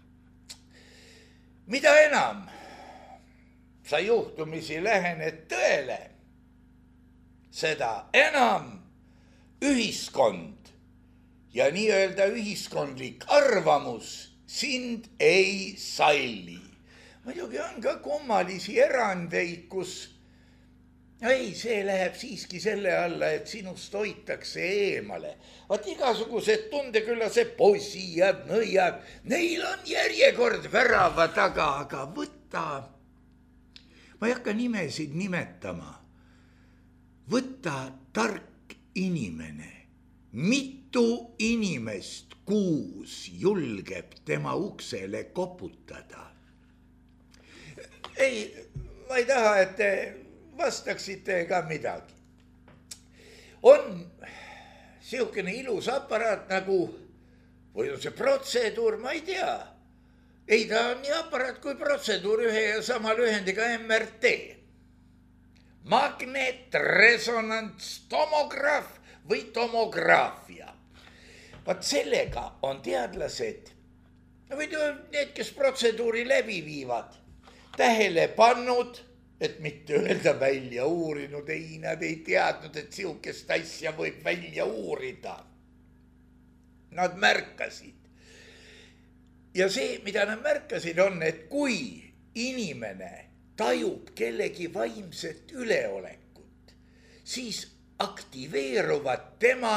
Mida enam sa juhtumisi lähened tõele, seda enam ühiskond ja nii-öelda ühiskondlik arvamus sind ei salli. Muidugi on ka kummalisi erandeid, kus see läheb siiski selle alla, et sinust hoitakse eemale. Vaat igasugused tundeküllased poisijad, nõiad, neil on järjekord värava taga, aga võta, ma ei hakka nimesid nimetama, võta tark inimene. Mitu inimest kuus julgeb tema uksele koputada? Ei, ma ei taha, et te vastaksite ka midagi. On siukene ilus aparaat nagu, või on see protseduur, ma ei tea, Ei, ta on nii aparaat kui protseduur ühe ja sama lühendiga MRT. Magnetresonantstomograaf või tomograafia. Vaat sellega on teadlased, või need, kes protseduuri läbi viivad, tähele pannud, et mitte öelda välja uurinud, ei, nad ei teadnud, et sihukest asja võib välja uurida. Nad märkasid. Ja see, mida nad märkasid, on, et kui inimene tajub kellegi vaimset üleolekut, siis aktiveeruvad tema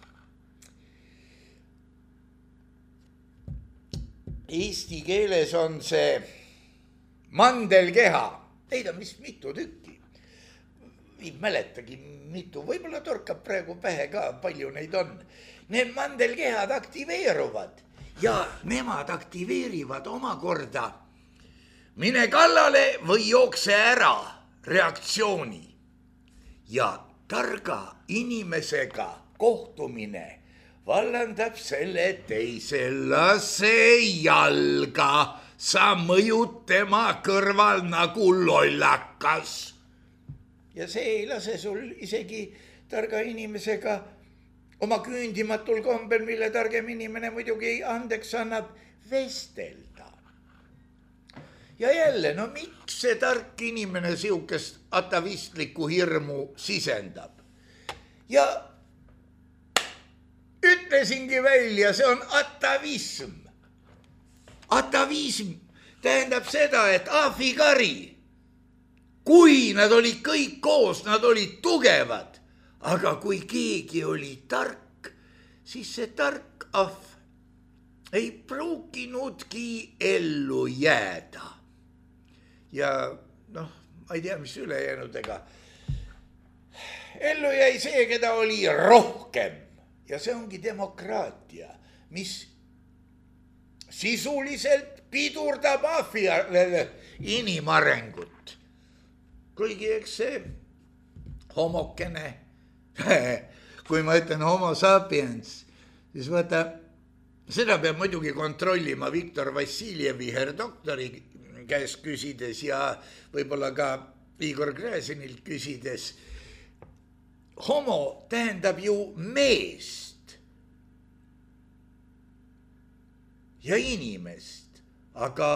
eesti keeles on see mandelkeha. Neid on vist mitu tükki. Ei mäletagi mitu, võib-olla torkab praegu pähe ka, palju neid on. Need mandelkehad aktiveeruvad ja nemad aktiveerivad omakorda mine kallale või jookse ära reaktsiooni. Ja targa inimesega kohtumine vallandab selle teise, lase jalga, sa mõjud tema kõrval nagu lollakas. Ja see ei lase sul isegi targa inimesega oma küündimatul kombel, mille targem inimene muidugi andeks annab, vestelda. Ja jälle, no miks see tark inimene sihukest atavistlikku hirmu sisendab? Ja ütlesingi välja, see on atavism. Atavism tähendab seda, et ahvikari, kui nad olid kõik koos, nad olid tugevad, aga kui keegi oli tark, siis see tark ahv ei pruukinudki ellu jääda. Ja noh, ma ei tea, mis ülejäänudega. Ellu jäi see, keda oli rohkem. Ja see ongi demokraatia, mis sisuliselt pidurdab inimarengut. Kuigi eks see homokene, kui ma ütlen homo sapiens, siis vaata, seda peab muidugi kontrollima Viktor Vassiljevi herdoktori käest küsides ja võib-olla ka Igor Gräzinilt küsides. Homo tähendab ju meest ja inimest, aga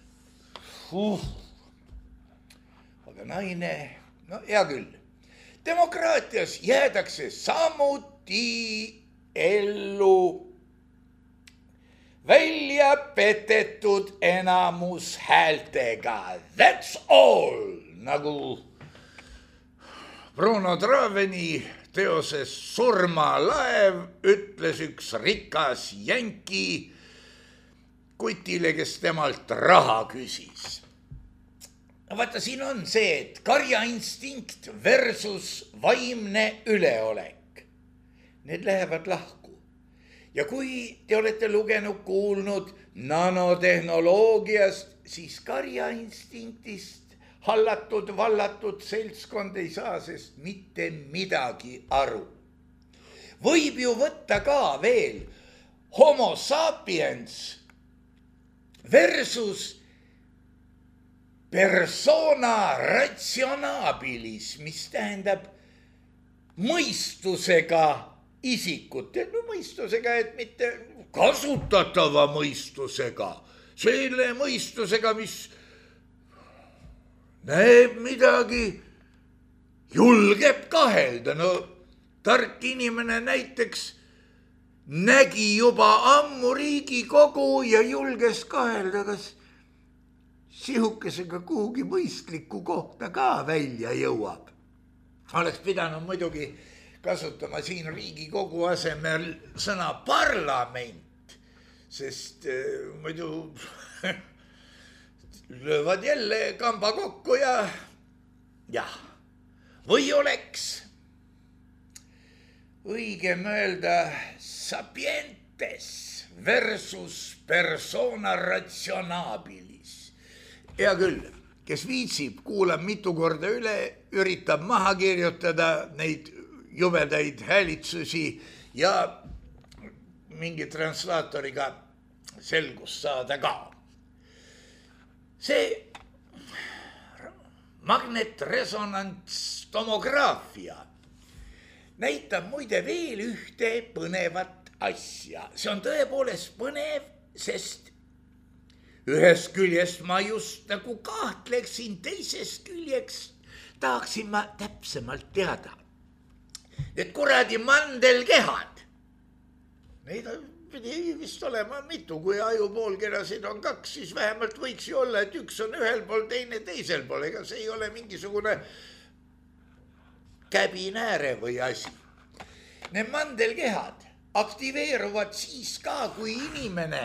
naine, no hea küll. Demokraatias jäädakse samuti ellu välja petetud enamus häältega. That's all, nagu Bruno Traveni teoses Surmalaev ütles üks rikas jänki kutile, kes temalt raha küsis. Vaata, siin on see, et karjainstinkt versus vaimne üleolek. Need lähevad lahku. Ja kui te olete lugenud, kuulnud nanotehnoloogiast, siis karjainstinctist hallatud, vallatud seltskond ei saa sest mitte midagi aru. Võib ju võtta ka veel homo sapiens versus persona rationabilis, mis tähendab mõistusega isikut. No mõistusega, et mitte kasutatava mõistusega, selle mõistusega, mis näeb midagi, julgeb kahelda. No tark inimene näiteks nägi juba ammu Riigikogu ja julges kahelda, kas sihukesega kuhugi mõistlikku kohta ka välja jõuab. Oleks pidanud muidugi kasutama siin Riigikogu asemel sõna parlament, sest muidu löövad jälle kamba kokku ja või oleks õigem öelda sapientes versus persona rationabilis. Hea küll, kes viitsib, kuulab mitu korda üle, üritab maha kirjutada neid jubedaid häälitsusi ja mingi translaatoriga selgust saada ka. see magnetresonantstomograafia näitab muide veel ühte põnevat asja. See on tõepoolest põnev, sest ühest küljest ma just nagu kahtleksin, teisest küljest tahaksin ma täpsemalt teada. Need kuradi mandelkehad, neid pidi vist olema mitu, kui ajupoolkerasid on 2, siis vähemalt võiks ju olla, et üks on ühel pool, teine teisel pool, ega see ei ole mingisugune käbinääre või asi. Need mandelkehad aktiveeruvad siis ka, kui inimene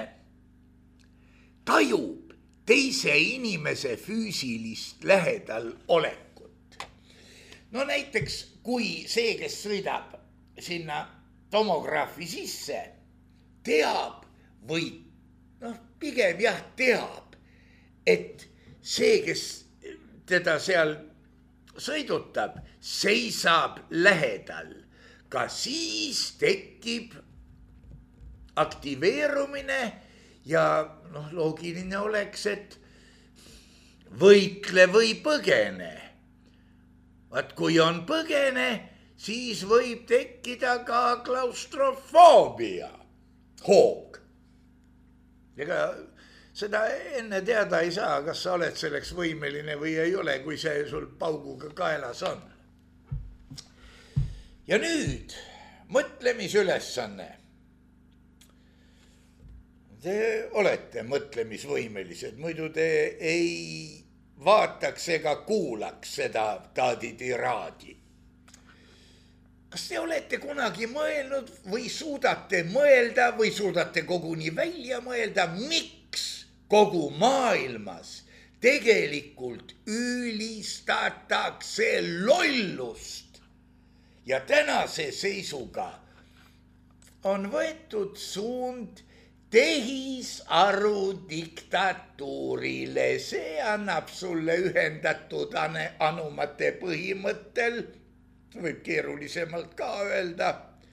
tajub teise inimese füüsilist lähedal olekut. No näiteks, kui see, kes sõidab sinna tomograafi sisse, teab või pigem jah teab, et see, kes teda seal sõidutab, seisab lähedal, ka siis tekib aktiveerumine ja loogiline oleks, et võitle või põgene. Vaat kui on põgene, siis võib tekkida ka klaustrofoobia. Hoog. Ega seda enne teada ei saa, kas sa oled selleks võimeline või ei ole, kui see sul pauguga kaelas on. Ja nüüd mõtlemisülesanne. Te olete mõtlemisvõimelised, muidu te ei vaataks ega kuulaks seda taaditiraadi. Kas te olete kunagi mõelnud või suudate mõelda või suudate koguni välja mõelda, miks kogu maailmas tegelikult ülistatakse lollust ja tänase seisuga on võetud suund tehisaru diktatuurile. See annab sulle ühendatud anumate põhimõttel, võib keerulisemalt ka öelda,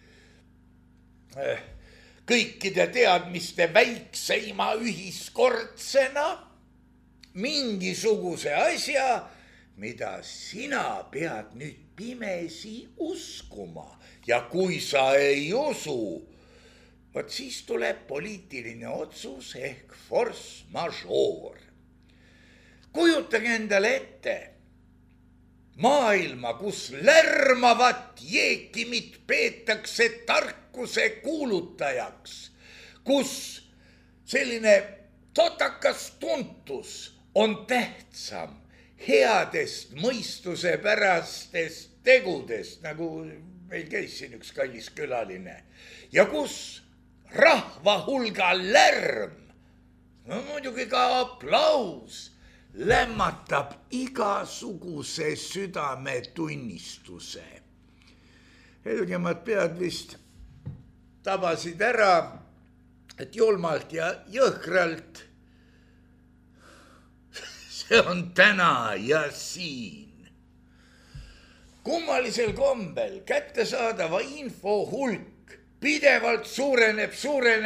kõikide teadmiste väikseima ühiskordsena mingisuguse asja, mida sina pead nüüd pimesi uskuma. Ja kui sa ei usu, vot siis tuleb poliitiline otsus ehk force majeure. Kujutage endale ette maailma, kus lärmavat jeekimit peetakse tarkuse kuulutajaks, kus selline totakas tuntus on tähtsam headest mõistusepärastest tegudest, nagu meil käis siin üks kallis külaline, ja kus rahva hulga lärm, muidugi ka aplaus, lämmatab igasuguse südametunnistuse. Helgemad pead vist tabasid ära, et julmalt ja jõhkralt see on täna ja siin. Kummalisel kombel kättesaadava info hulk pidevalt suureneb.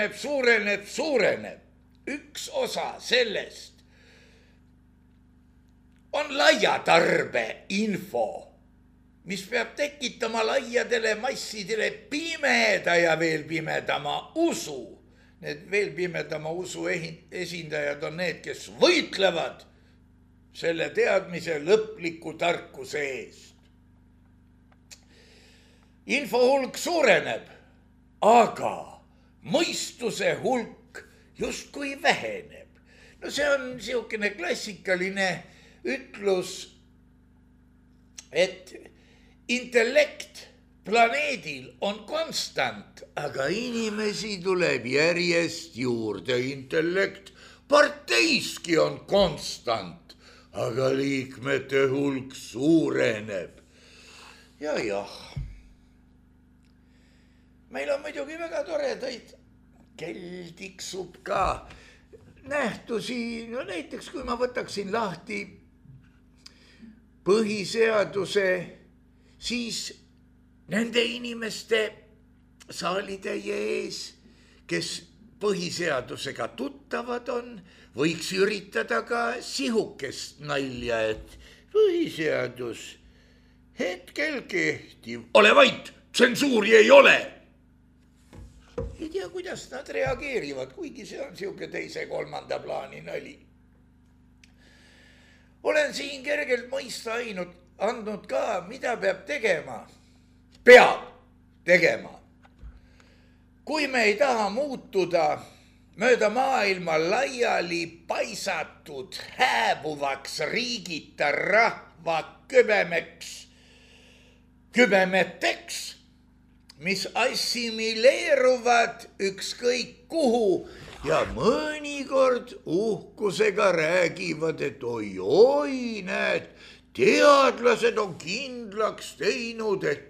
Üks osa sellest on laiatarbe info, mis peab tekitama laiadele massidele pimeda ja veel pimedama usu. Need veel pimedama usu esindajad on need, kes võitlevad selle teadmise lõpliku tarkuse eest. Info hulk suureneb, aga mõistuse hulk justkui väheneb. No see on niisugune klassikaline ütlus, et intellekt planeedil on konstant, aga inimesi tuleb järjest juurde. Intellekt parteiski on konstant, aga liikmete hulk suureneb. Jah. Meil on muidugi väga toredaid, kell tiksub ka nähtusi. No näiteks, kui ma võtaksin lahti põhiseaduse, siis nende inimeste saalitäie ees, kes põhiseadusega tuttavad on võiks üritada ka sihukest nalja, et põhiseadus hetkel kehtiv. Ole vait, tsensuuri ei ole. Ei tea, kuidas nad reageerivad, kuigi see on sihuke teise-kolmanda plaani nali. Olen siin kergelt mõista andnud ka, mida peab tegema. Peab tegema. Kui me ei taha muutuda mööda maailma laiali paisatud hääbuvaks riigita rahva kübemeteks, mis assimileeruvad ükskõik kuhu ja mõnikord uhkusega räägivad, et oi, näed, teadlased on kindlaks teinud, et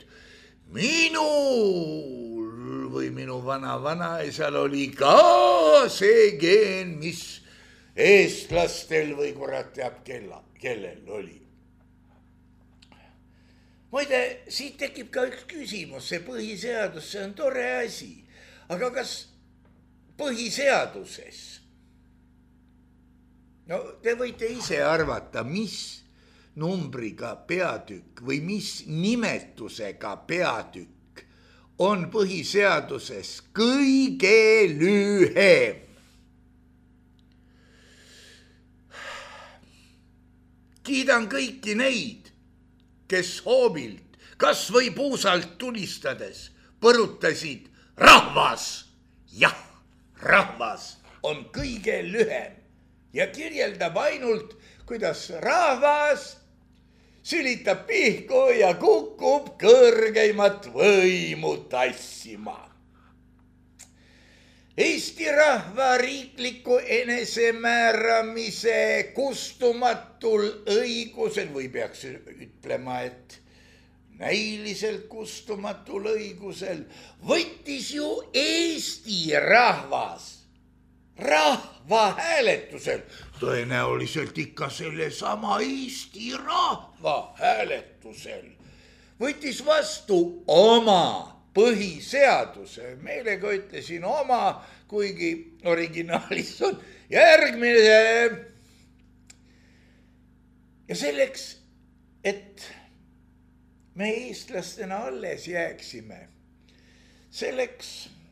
minul või minu vanaisal oli ka see geen, mis eestlastel või kurat teab kellel oli. Muide, siit tekib ka üks küsimus, see põhiseadus, see on tore asi, aga kas põhiseaduses, no te võite ise arvata, mis numbriga peatükk või mis nimetusega peatükk on põhiseaduses kõige lühem. Kiidan kõiki neid, kes hoobilt, kas või puusalt tulistades põrutasid rahvas. Jah, rahvas on kõige lühem ja kirjeldab ainult, kuidas rahvas sülitab pihku ja kukub kõrgeimat võimu tassima. Eesti rahva riikliku enesemääramise kustumatul õigusel või peaks ütlema, et näiliselt kustumatul õigusel võttis ju Eesti rahvas rahvahääletusel, tõenäoliselt ikka selle sama Eesti rahvahääletusel, võttis vastu oma põhiseaduse. Meelega ütlesin oma, kuigi originaalis on järgmine. Ja selleks, et me eestlastena alles jääksime, selleks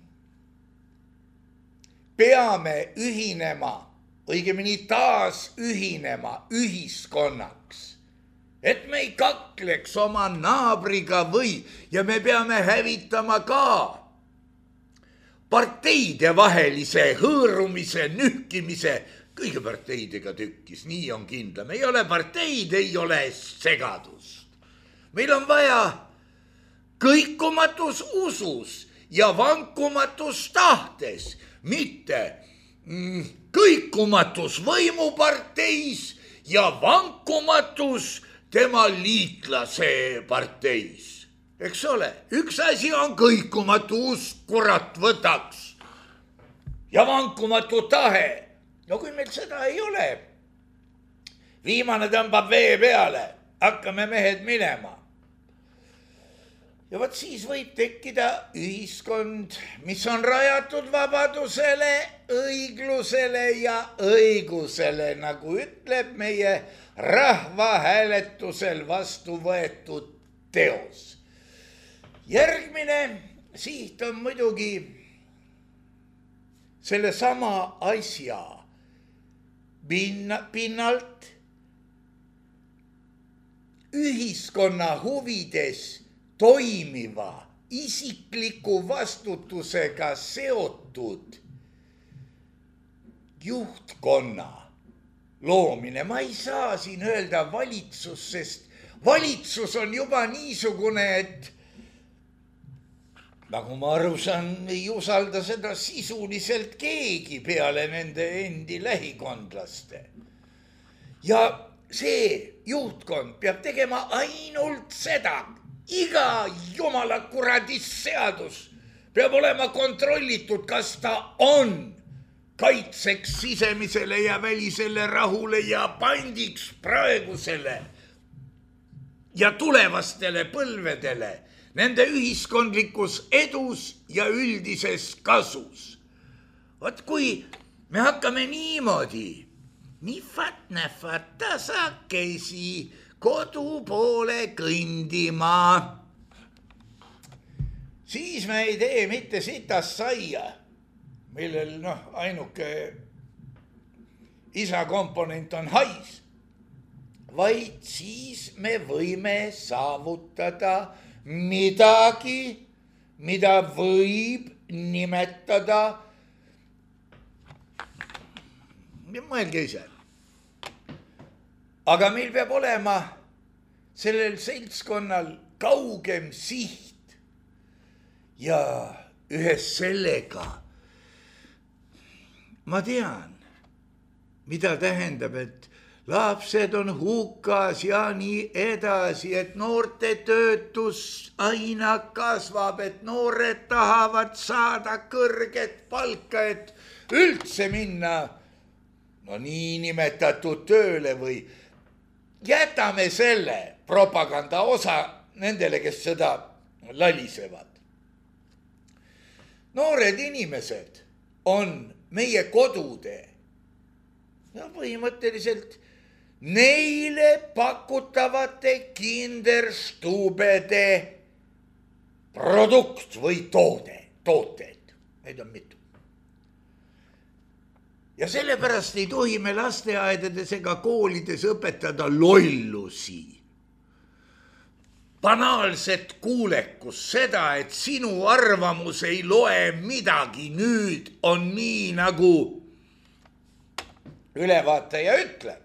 peame ühinema, õigemini taas ühinema ühiskonnaks, et me ei kakleks oma naabriga ja me peame hävitama ka parteide vahelise hõõrumise, nühkimise, kõigi parteidega tükkis, nii on kindlam. Ei ole parteid, ei ole segadust. Meil on vaja kõikumatus usus ja vankumatus tahtes, mitte kõikumatus võimuparteis ja vankumatus tema liitlase parteis. Eks ole, üks asi on kõikumatu usk, kurat võtaks, ja vankumatu tahe. No kui meil seda ei ole, viimane tõmbab vee peale, hakkame mehed minema. Ja võt siis võib tekkida ühiskond, mis on rajatud vabadusele, õiglusele ja õigusele, nagu ütleb meie rahvahääletusel vastu võetud teos. Järgmine siht on muidugi selle sama asja pinnalt ühiskonna huvides toimiva isikliku vastutusega seotud juhtkonna loomine. Ma ei saa siin öelda valitsus, sest valitsus on juba niisugune, et nagu ma aru saan, ei usalda seda sisuliselt keegi peale nende endi lähikondlaste. Ja see juhtkond peab tegema ainult seda. Iga jumala kuradis seadus peab olema kontrollitud, kas ta on kaitseks sisemisele ja välisele rahule ja pandiks praegusele ja tulevastele põlvedele nende ühiskondlikus edus ja üldises kasus. Vot kui me hakkame niimoodi nihvad-nähvad tasakesi kodu poole kõndima. Siis me ei tee mitte sitast saia, millel ainuke isa komponent on hais, vaid siis me võime saavutada midagi, mida võib nimetada, mõelge ise, aga meil peab olema sellel seltskonnal kaugem siht ja ühes sellega ma tean, mida tähendab, et lapsed on hukas ja nii edasi, et noorte töötus aina kasvab, et noored tahavad saada kõrget palka, et üldse minna niinimetatud tööle või jätame selle propaganda osa nendele, kes seda lalisevad. Noored inimesed on meie kodude põhimõtteliselt neile pakutavate kinderstubede produkt või tooted. Neid on mitu. Ja sellepärast ei tohi me lasteaedades ega koolides õpetada lollusi. Banaalset kuulekus, seda, et sinu arvamus ei loe midagi, nüüd on nii, nagu ülevaataja ütleb.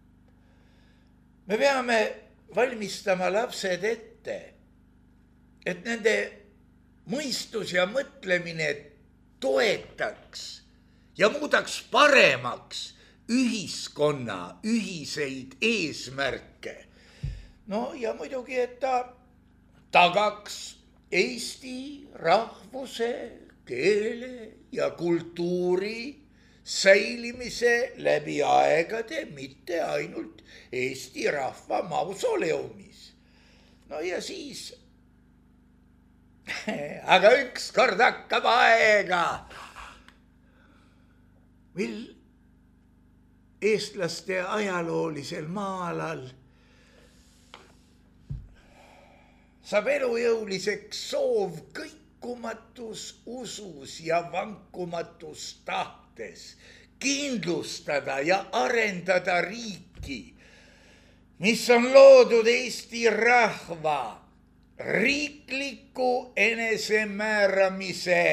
Me peame valmistama lapsed ette, et nende mõistus ja mõtlemine toetaks ja muudaks paremaks ühiskonna ühiseid eesmärke. Ja muidugi, et ta tagaks eesti rahvuse, keele ja kultuuri säilimise läbi aegade, mitte ainult Eesti rahva mausoleumis. Ja siis, aga ükskord hakkab aega, mil eestlaste ajaloolisel maalal saab elujõuliseks soov kõikumatus usus ja vankumatus tahtes kindlustada ja arendada riiki, mis on loodud Eesti rahva riikliku enesemääramise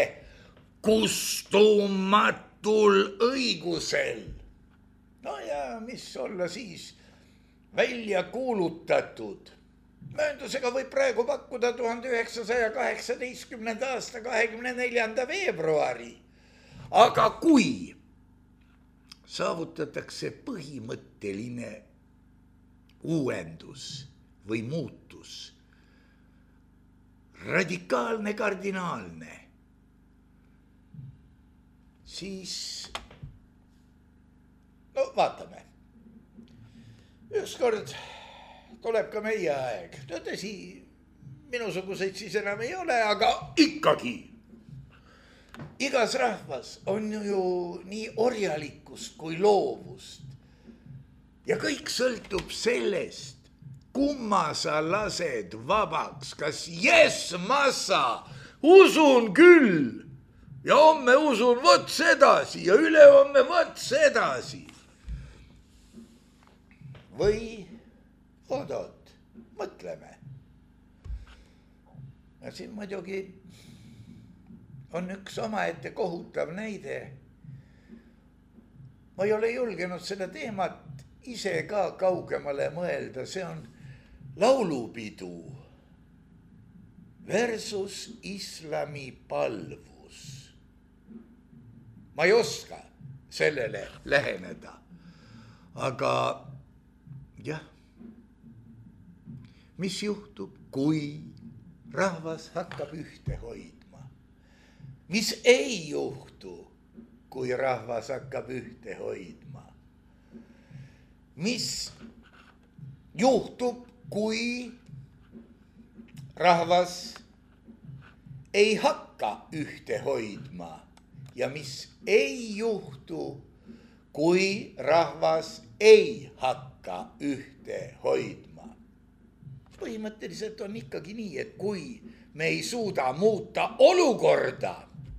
kustumatul õigusel. Ja mis olla siis välja kuulutatud. Mööndusega võib praegu pakkuda 1918. aasta 24. veebruari. Aga kui saavutatakse põhimõtteline uuendus või muutus, radikaalne, kardinaalne, siis vaatame. Ükskord tuleb ka meie aeg. Tõsi, minusuguseid siis enam ei ole, aga ikkagi. Igas rahvas on ju nii orjalikkust kui loovust. Ja kõik sõltub sellest, kumma sa lased vabaks. Kas yes, massa, usun küll. Ja homme usun vot sedasi ja ülehomme vot sedasi. Või oot, mõtleme. Ja siin muidugi on üks omaette kohutav näide. Ma ei ole julgenud seda teemat ise ka kaugemale mõelda. See on laulupidu versus islami palvus. Ma ei oska sellele läheneda. Aga jah, mis juhtub, kui rahvas hakkab ühte hoidma? Mis ei juhtu, kui rahvas hakkab ühte hoidma? Mis juhtub, kui rahvas ei hakka ühte hoidma? Ja mis ei juhtu, kui rahvas ei hakka ühte hoidma. Põhimõtteliselt on ikkagi nii, et kui me ei suuda muuta olukorda,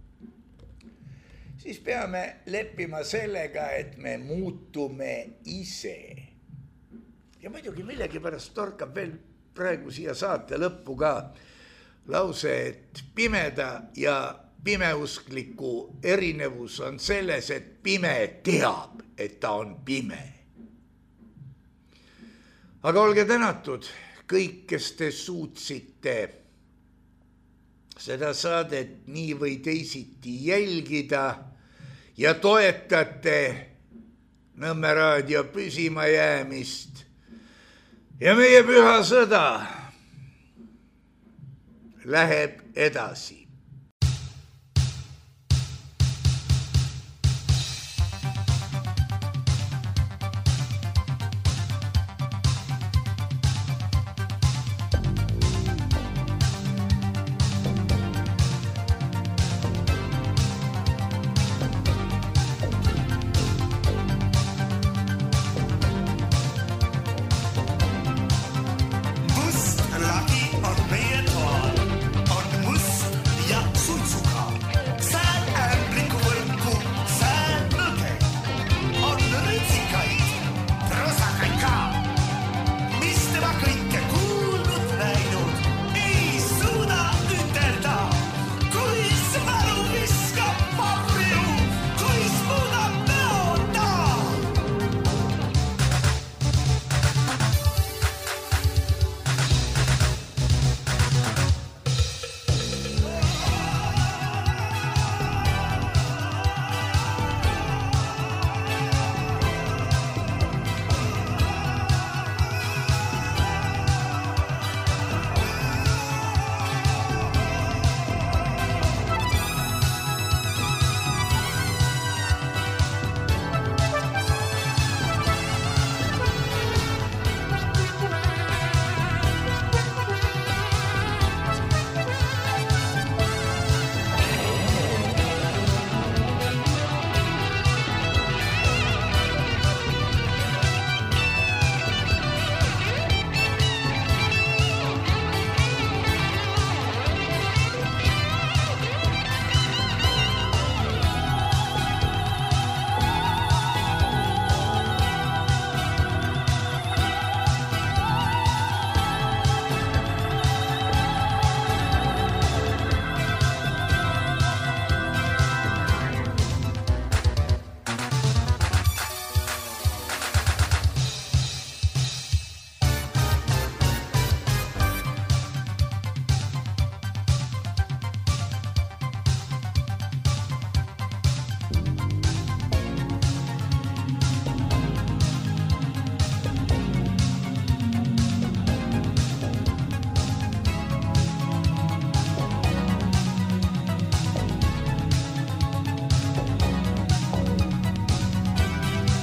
siis peame leppima sellega, et me muutume ise. Ja muidugi millegipärast torkab veel praegu siia saate lõppu ka lause, et pimeda ja pimeuskliku erinevus on selles, et pime teab, et ta on pime. Aga olge tänatud kõik, kes te suutsite seda saadet nii või teisiti jälgida ja toetate Nõmme raadio püsima jäämist. Ja meie püha sõda läheb edasi.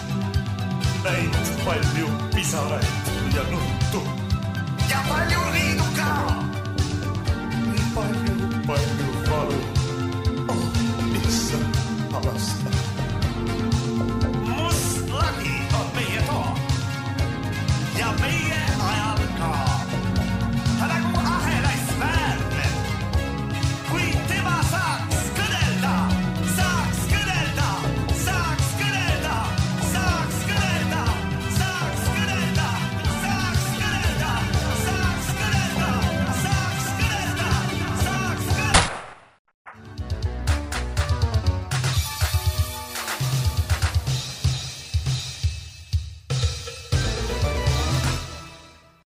Palju pisaraid ja nuttu ja palju riidu.